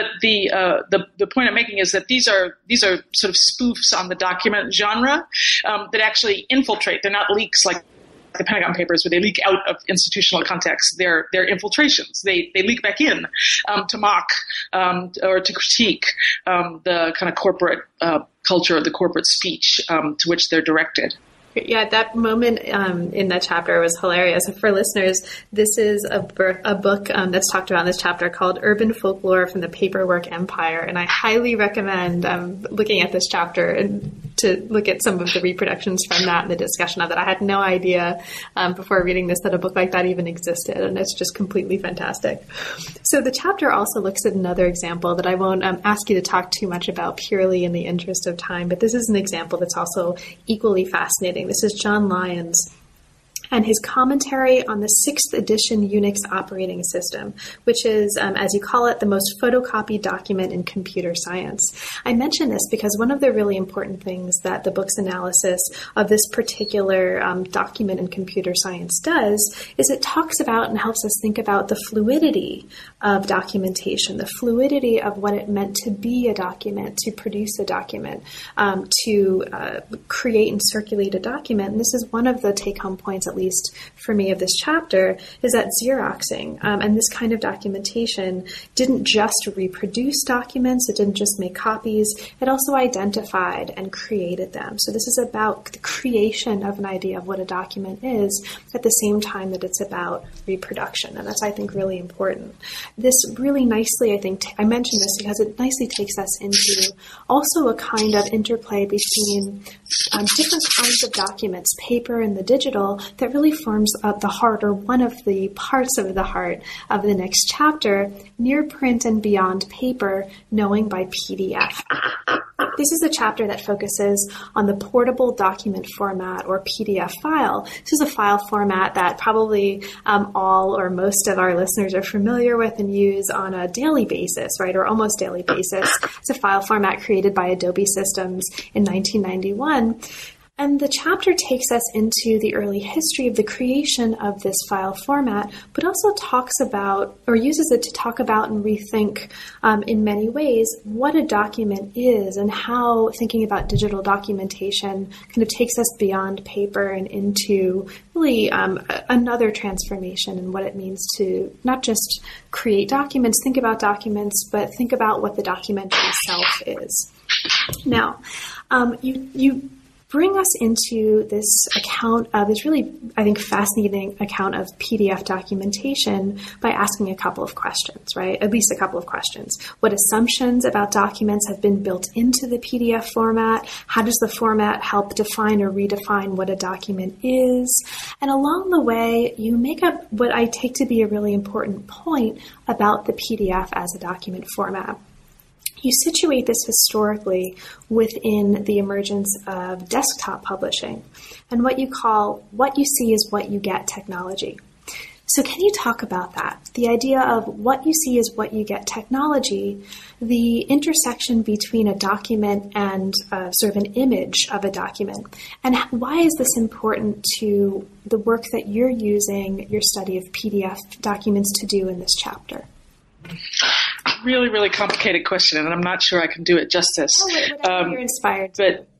S3: the point I'm making is that these are sort of spoofs on the document genre that actually infiltrate. They're not leaks like the Pentagon Papers, where they leak out of institutional context. They're infiltrations. They leak back in to mock or to critique the kind of corporate culture, the corporate speech to which they're directed.
S2: Yeah, that moment in that chapter was hilarious. For listeners, this is a book that's talked about in this chapter called Urban Folklore from the Paperwork Empire. And I highly recommend looking at this chapter and to look at some of the reproductions from that and the discussion of it. I had no idea before reading this that a book like that even existed, and it's just completely fantastic. So the chapter also looks at another example that I won't ask you to talk too much about purely in the interest of time, but this is an example that's also equally fascinating. This is John Lyons and his commentary on the 6th edition Unix operating system, which is, as you call it, the most photocopied document in computer science. I mention this because one of the really important things that the book's analysis of this particular document in computer science does is it talks about and helps us think about the fluidity of documentation, the fluidity of what it meant to be a document, to produce a document, to create and circulate a document. And this is one of the take-home points, at least for me, of this chapter is that Xeroxing and this kind of documentation didn't just reproduce documents, it didn't just make copies, it also identified and created them. So this is about the creation of an idea of what a document is at the same time that it's about reproduction. And that's, I think, really important. This really nicely, I think, I mentioned this because it nicely takes us into also a kind of interplay between different kinds of documents, paper and the digital, that really forms up the heart, or one of the parts of the heart of the next chapter, Near Print and Beyond Paper, Knowing by PDF. This is a chapter that focuses on the portable document format, or PDF file. This is a file format that probably all or most of our listeners are familiar with and use on a daily basis, right, or almost daily basis. It's a file format created by Adobe Systems in 1991. And the chapter takes us into the early history of the creation of this file format, but also talks about, or uses it to talk about and rethink in many ways what a document is, and how thinking about digital documentation kind of takes us beyond paper and into really another transformation in what it means to not just create documents, think about documents, but think about what the document itself is. Now, you bring us into this account of this really, I think, fascinating account of PDF documentation by asking a couple of questions, right? At least a couple of questions. What assumptions about documents have been built into the PDF format? How does the format help define or redefine what a document is? And along the way, you make up what I take to be a really important point about the PDF as a document format. You situate this historically within the emergence of desktop publishing and what you call what you see is what you get technology. So can you talk about that? The idea of what you see is what you get technology, the intersection between a document and sort of an image of a document, and why is this important to the work that you're using your study of PDF documents to do in this chapter?
S3: Really, really complicated question, and I'm not sure I can do it justice.
S2: Whatever you're inspired to.
S3: But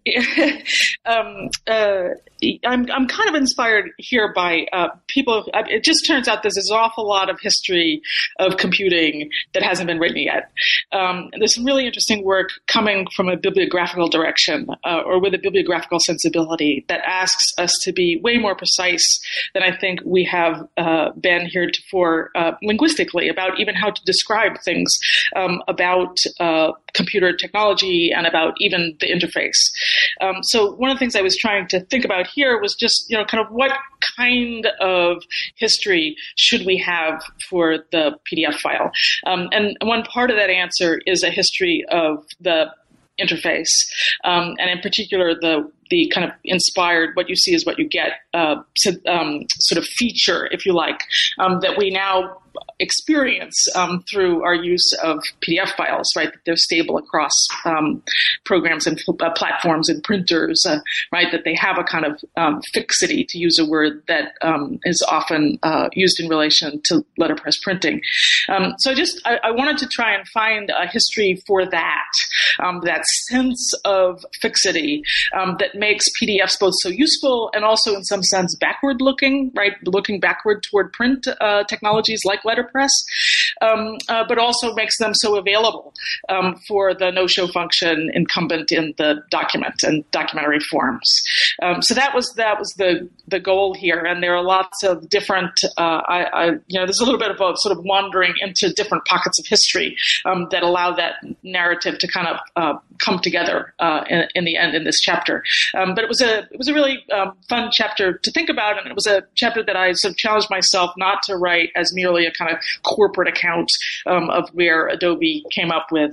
S3: I'm kind of inspired here by people. It just turns out there's an awful lot of history of computing that hasn't been written yet. There's some really interesting work coming from a bibliographical direction or with a bibliographical sensibility that asks us to be way more precise than I think we have been heretofore linguistically about even how to describe things about computer technology and about even the interface. So one of the things I was trying to think about here was just, kind of what kind of history should we have for the PDF file? And one part of that answer is a history of the interface, and in particular the kind of inspired what you see is what you get sort of feature, if you like, that we now experience through our use of PDF files, right? That they're stable across programs and platforms and printers, right? That they have a kind of fixity, to use a word that is often used in relation to letterpress printing. So I wanted to try and find a history for that sense of fixity that makes PDFs both so useful and also in some sense backward looking, right? Looking backward toward print technologies like letterpress, but also makes them so available for the no-show function incumbent in the document and documentary forms. So that was the goal here, and there are lots of different. There's a little bit of a sort of wandering into different pockets of history that allow that narrative to kind of come together in the end in this chapter. But it was a really fun chapter to think about, and it was a chapter that I sort of challenged myself not to write as merely a kind of corporate account of where Adobe came up with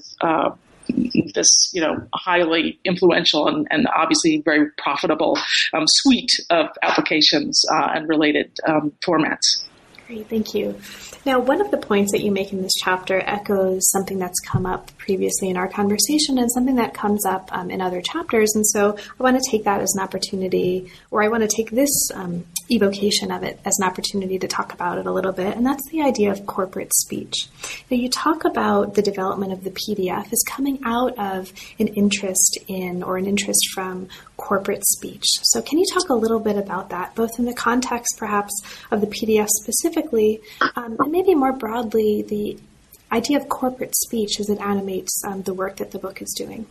S3: this, highly influential and obviously very profitable suite of applications and related formats.
S2: Great, thank you. Now, one of the points that you make in this chapter echoes something that's come up previously in our conversation and something that comes up in other chapters. And so I want to take that as an opportunity, or I want to take this evocation of it as an opportunity to talk about it a little bit. And that's the idea of corporate speech. Now, you talk about the development of the PDF as coming out of an interest in, or an interest from, corporate speech. So can you talk a little bit about that, both in the context perhaps of the PDF specifically, and maybe more broadly, the idea of corporate speech as it animates the work that the book is doing?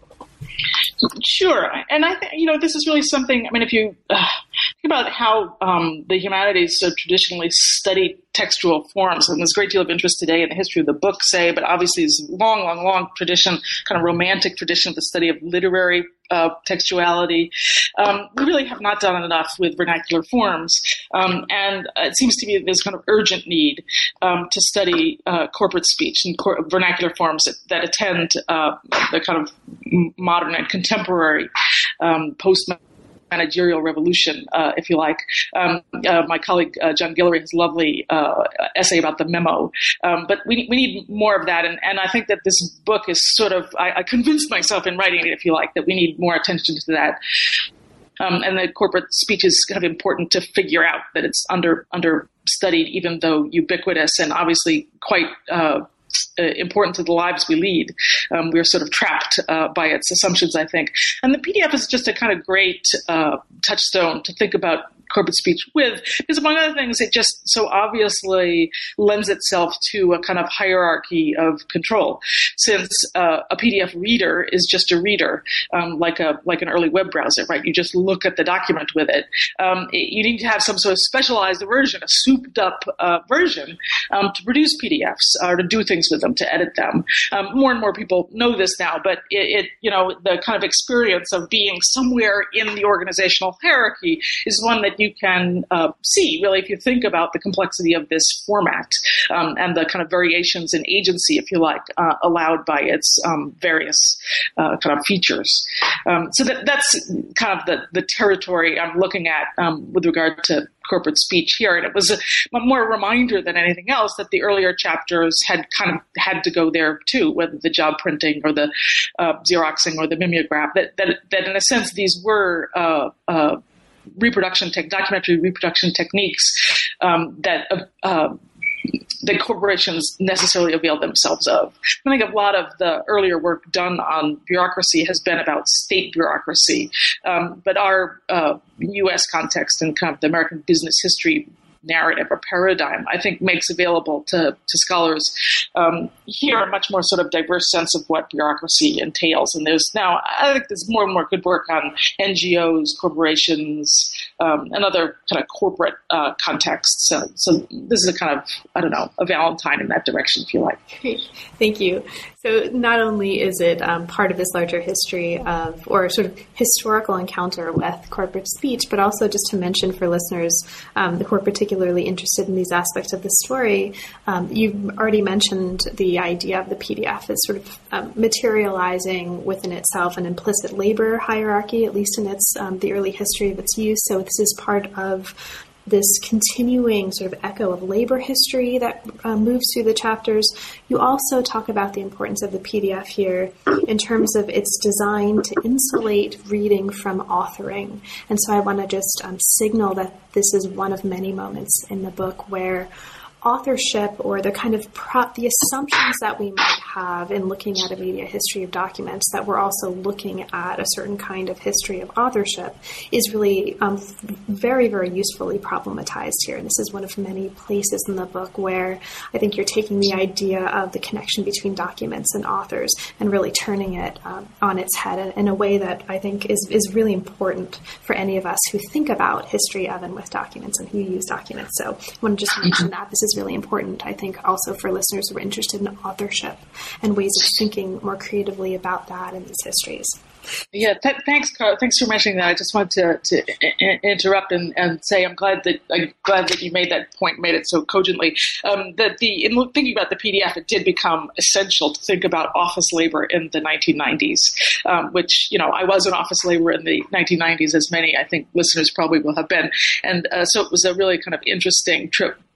S3: Sure. And I think, this is really something, if you think about how the humanities traditionally study textual forms, and there's a great deal of interest today in the history of the book, say, but obviously there's a long, long, long tradition, kind of romantic tradition of the study of literary textuality. We really have not done enough with vernacular forms. And it seems to me that there's kind of urgent need to study corporate speech and vernacular forms that attend the kind of modern and contemporary post-managerial revolution, if you like. My colleague John Guillory has a lovely essay about the memo. But we need more of that. And I think that this book is sort of, I convinced myself in writing it, if you like, that we need more attention to that. And the corporate speech is kind of important to figure out that it's understudied, even though ubiquitous and obviously quite important to the lives we lead. We're sort of trapped by its assumptions, I think. And the PDF is just a kind of great touchstone to think about corporate speech with, because among other things, it just so obviously lends itself to a kind of hierarchy of control. Since a PDF reader is just a reader, like an early web browser, right? You just look at the document with it. You need to have some sort of specialized version, a souped up version, to produce PDFs or to do things with them, to edit them. More and more people know this now, but the kind of experience of being somewhere in the organizational hierarchy is one that you can see, really, if you think about the complexity of this format and the kind of variations in agency, if you like, allowed by its various kind of features. So that's kind of the territory I'm looking at with regard to corporate speech here. And it was a more a reminder than anything else that the earlier chapters had kind of had to go there too, whether the job printing or the Xeroxing or the mimeograph, that in a sense these were documentary reproduction techniques that corporations necessarily avail themselves of. I think a lot of the earlier work done on bureaucracy has been about state bureaucracy, but our U.S. context and kind of the American business history narrative or paradigm, I think, makes available to scholars here a much more sort of diverse sense of what bureaucracy entails. And I think there's more and more good work on NGOs, corporations, and other kind of corporate contexts. So this is a kind of, a Valentine in that direction, if you like.
S2: Great. Thank you. So not only is it part of this larger history of, or sort of historical encounter with corporate speech, but also just to mention for listeners who are particularly interested in these aspects of the story, you've already mentioned the idea of the PDF as sort of materializing within itself an implicit labor hierarchy, at least in its the early history of its use. So this is part of this continuing sort of echo of labor history that moves through the chapters. You also talk about the importance of the PDF here in terms of its design to insulate reading from authoring. And so I want to just signal that this is one of many moments in the book where authorship, or the kind of the assumptions that we might have in looking at a media history of documents, that we're also looking at a certain kind of history of authorship, is really very, very usefully problematized here. And this is one of many places in the book where I think you're taking the idea of the connection between documents and authors and really turning it on its head in a way that I think is really important for any of us who think about history of and with documents and who use documents. So I want to just mention that this is really important, I think, also for listeners who are interested in authorship and ways of thinking more creatively about that in these histories.
S3: Yeah, thanks, Carl. Thanks for mentioning that. I just wanted to interrupt and say I'm glad that you made that point, made it so cogently. In thinking about the PDF, it did become essential to think about office labor in the 1990s, which I was an office laborer in the 1990s, as many I think listeners probably will have been, and so it was a really kind of interesting trip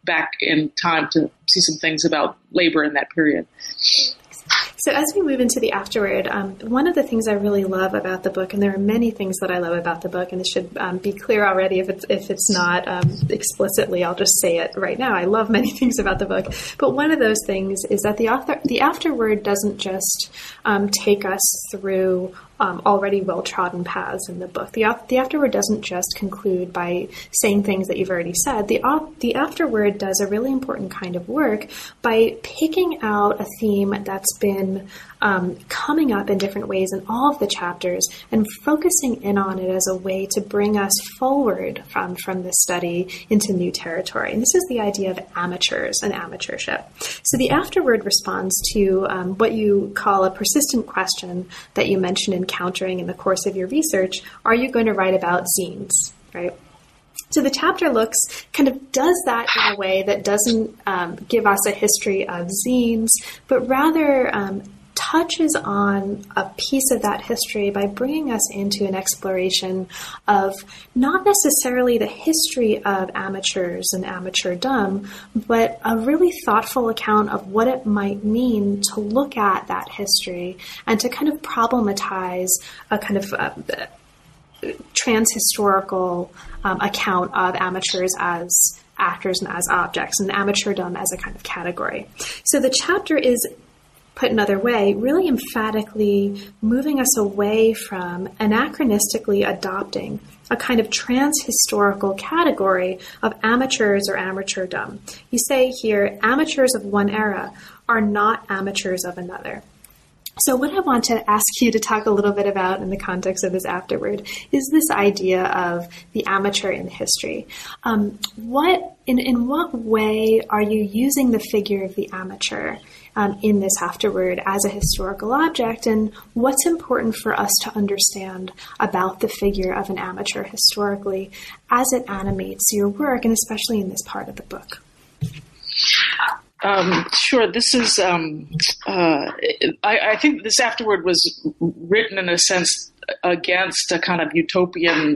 S3: back in time to see some things about labor in that period.
S2: So as we move into the afterword, one of the things I really love about the book, and there are many things that I love about the book, and it should be clear already if it's not explicitly, I'll just say it right now. I love many things about the book, but one of those things is that the afterword doesn't just take us through already well-trodden paths in the book. The afterword doesn't just conclude by saying things that you've already said. The afterword does a really important kind of work by picking out a theme that's been coming up in different ways in all of the chapters and focusing in on it as a way to bring us forward from this study into new territory. And this is the idea of amateurs and amateurship. So the afterword responds to what you call a persistent question that you mentioned encountering in the course of your research. Are you going to write about zines, right? So the chapter does that in a way that doesn't give us a history of zines, but rather touches on a piece of that history by bringing us into an exploration of not necessarily the history of amateurs and amateurdom, but a really thoughtful account of what it might mean to look at that history and to kind of problematize a kind of transhistorical account of amateurs as actors and as objects, and amateurdom as a kind of category. So the chapter is, put another way, really emphatically moving us away from anachronistically adopting a kind of transhistorical category of amateurs or amateurdom. You say here, amateurs of one era are not amateurs of another. So what I want to ask you to talk a little bit about in the context of this afterword is this idea of the amateur in history. In what way are you using the figure of the amateur in this afterword as a historical object, and what's important for us to understand about the figure of an amateur historically as it animates your work, and especially in this part of the book?
S3: Sure. This is, I think this afterword was written in a sense against a kind of utopian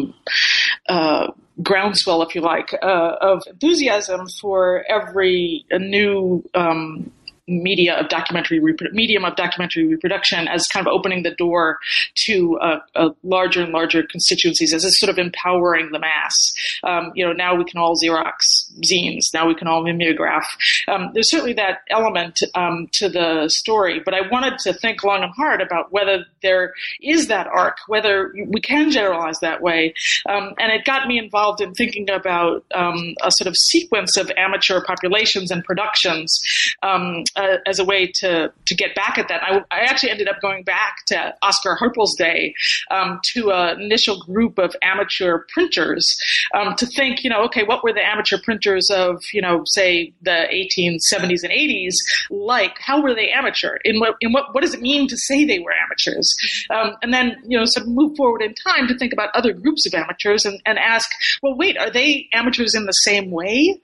S3: groundswell, if you like, of enthusiasm for every new medium of documentary reproduction as kind of opening the door to larger and larger constituencies, as it's sort of empowering the mass. Now we can all Xerox zines. Now we can all mimeograph. There's certainly that element to the story, but I wanted to think long and hard about whether there is that arc, whether we can generalize that way. And it got me involved in thinking about a sort of sequence of amateur populations and productions as a way to get back at that. I actually ended up going back to Oscar Harpel's day to an initial group of amateur printers to think, okay, what were the amateur printers of, say the 1870s and 80s like? How were they amateur? What does it mean to say they were amateurs? And then, sort of move forward in time to think about other groups of amateurs and ask, well, wait, are they amateurs in the same way?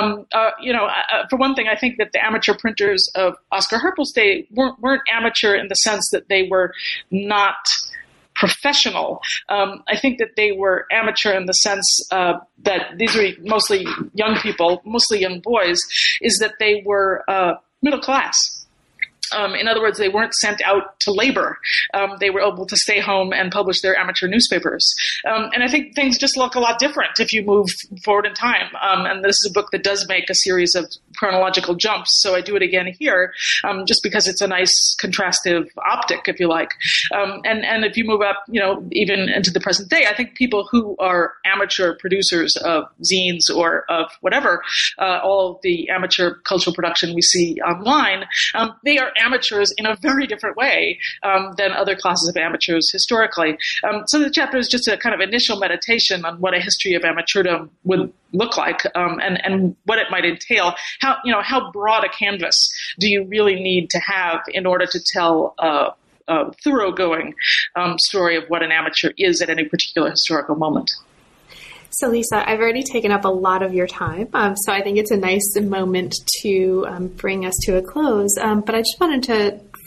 S3: For one thing, I think that the amateur printers of Oscar Harpel's day weren't amateur in the sense that they were not professional. I think that they were amateur in the sense that these were mostly young people, mostly young boys, is that they were middle class. In other words, they weren't sent out to labor. They were able to stay home and publish their amateur newspapers. And I think things just look a lot different if you move forward in time. And this is a book that does make a series of chronological jumps, so I do it again here, just because it's a nice contrastive optic, if you like. And if you move up, even into the present day, I think people who are amateur producers of zines or of whatever, all of the amateur cultural production we see online, they are amateurs in a very different way than other classes of amateurs historically. So the chapter is just a kind of initial meditation on what a history of amateurdom would look like, and what it might entail. How broad a canvas do you really need to have in order to tell a thoroughgoing story of what an amateur is at any particular historical moment?
S2: So, Lisa, I've already taken up a lot of your time, so I think it's a nice moment to bring us to a close. But I just wanted to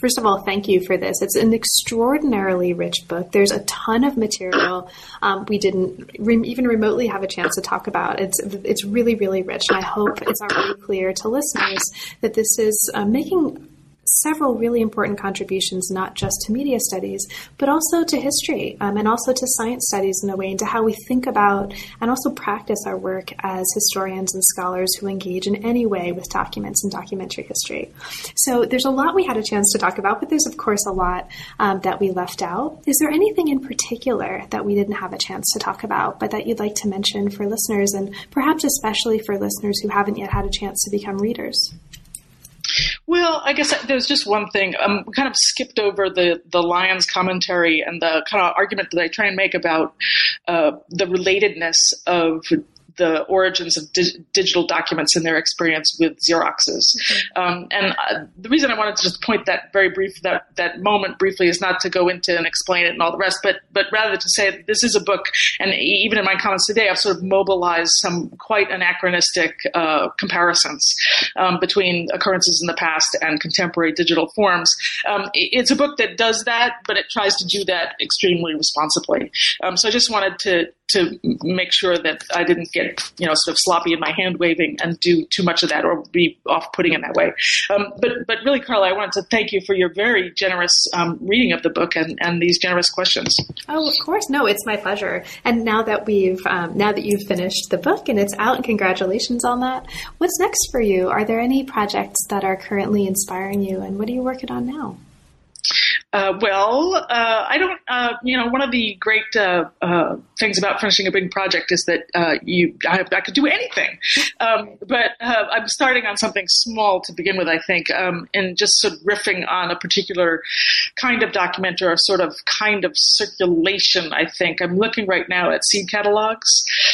S2: First of all, thank you for this. It's an extraordinarily rich book. There's a ton of material we didn't even remotely have a chance to talk about. It's really, really rich, and I hope it's already clear to listeners that this is making several really important contributions, not just to media studies, but also to history and also to science studies in a way, and to how we think about and also practice our work as historians and scholars who engage in any way with documents and documentary history. So there's a lot we had a chance to talk about, but there's of course a lot that we left out. Is there anything in particular that we didn't have a chance to talk about, but that you'd like to mention for listeners, and perhaps especially for listeners who haven't yet had a chance to become readers?
S3: Well, I guess there's just one thing. We kind of skipped over the Lyons commentary and the kind of argument that I try and make about the relatedness of the origins of digital documents and their experience with Xeroxes. The reason I wanted to just point that moment briefly is not to go into and explain it and all the rest, but rather to say that this is a book, and even in my comments today, I've sort of mobilized some quite anachronistic comparisons between occurrences in the past and contemporary digital forms. It's a book that does that, but it tries to do that extremely responsibly. So I just wanted to make sure that I didn't get, sort of sloppy in my hand waving and do too much of that or be off-putting in that way. But really, Carla, I wanted to thank you for your very generous reading of the book and these generous questions.
S2: Oh, of course. No, it's my pleasure. And now that you've finished the book and it's out, and congratulations on that, what's next for you? Are there any projects that are currently inspiring you, and what are you working on now?
S3: I don't, one of the great things about finishing a big project is that I could do anything. But I'm starting on something small to begin with, I think, and just sort of riffing on a particular kind of document or kind of circulation, I think. I'm looking right now at seed catalogs.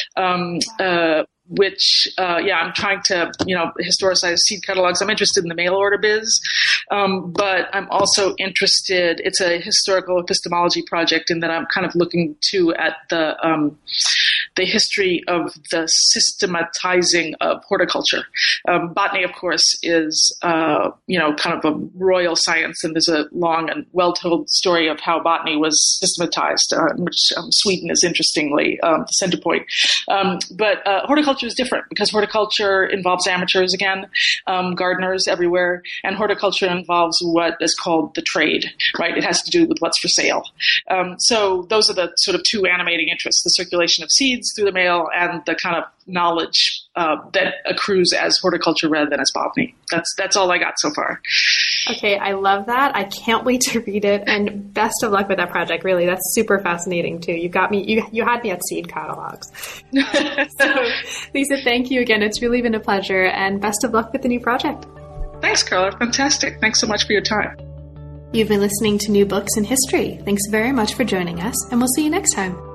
S3: Which, I'm trying to, historicize seed catalogs. I'm interested in the mail order biz, but I'm also interested, it's a historical epistemology project in that I'm kind of looking at the history of the systematizing of horticulture. Botany, of course, is, kind of a royal science, and there's a long and well-told story of how botany was systematized, which Sweden is interestingly the center point. But horticulture is different because horticulture involves amateurs again, gardeners everywhere, and horticulture involves what is called the trade, right? It has to do with what's for sale. So those are the sort of two animating interests, the circulation of seeds through the mail and the kind of knowledge that accrues as horticulture rather than as botany. That's all I got so far.
S2: Okay, I love that. I can't wait to read it, and best of luck with that project. Really, that's super fascinating too. You got me. You had me at seed catalogs. So, Lisa, thank you again. It's really been a pleasure, and best of luck with the new project.
S3: Thanks, Carla. Fantastic. Thanks so much for your time.
S2: You've been listening to New Books in History. Thanks very much for joining us, and we'll see you next time.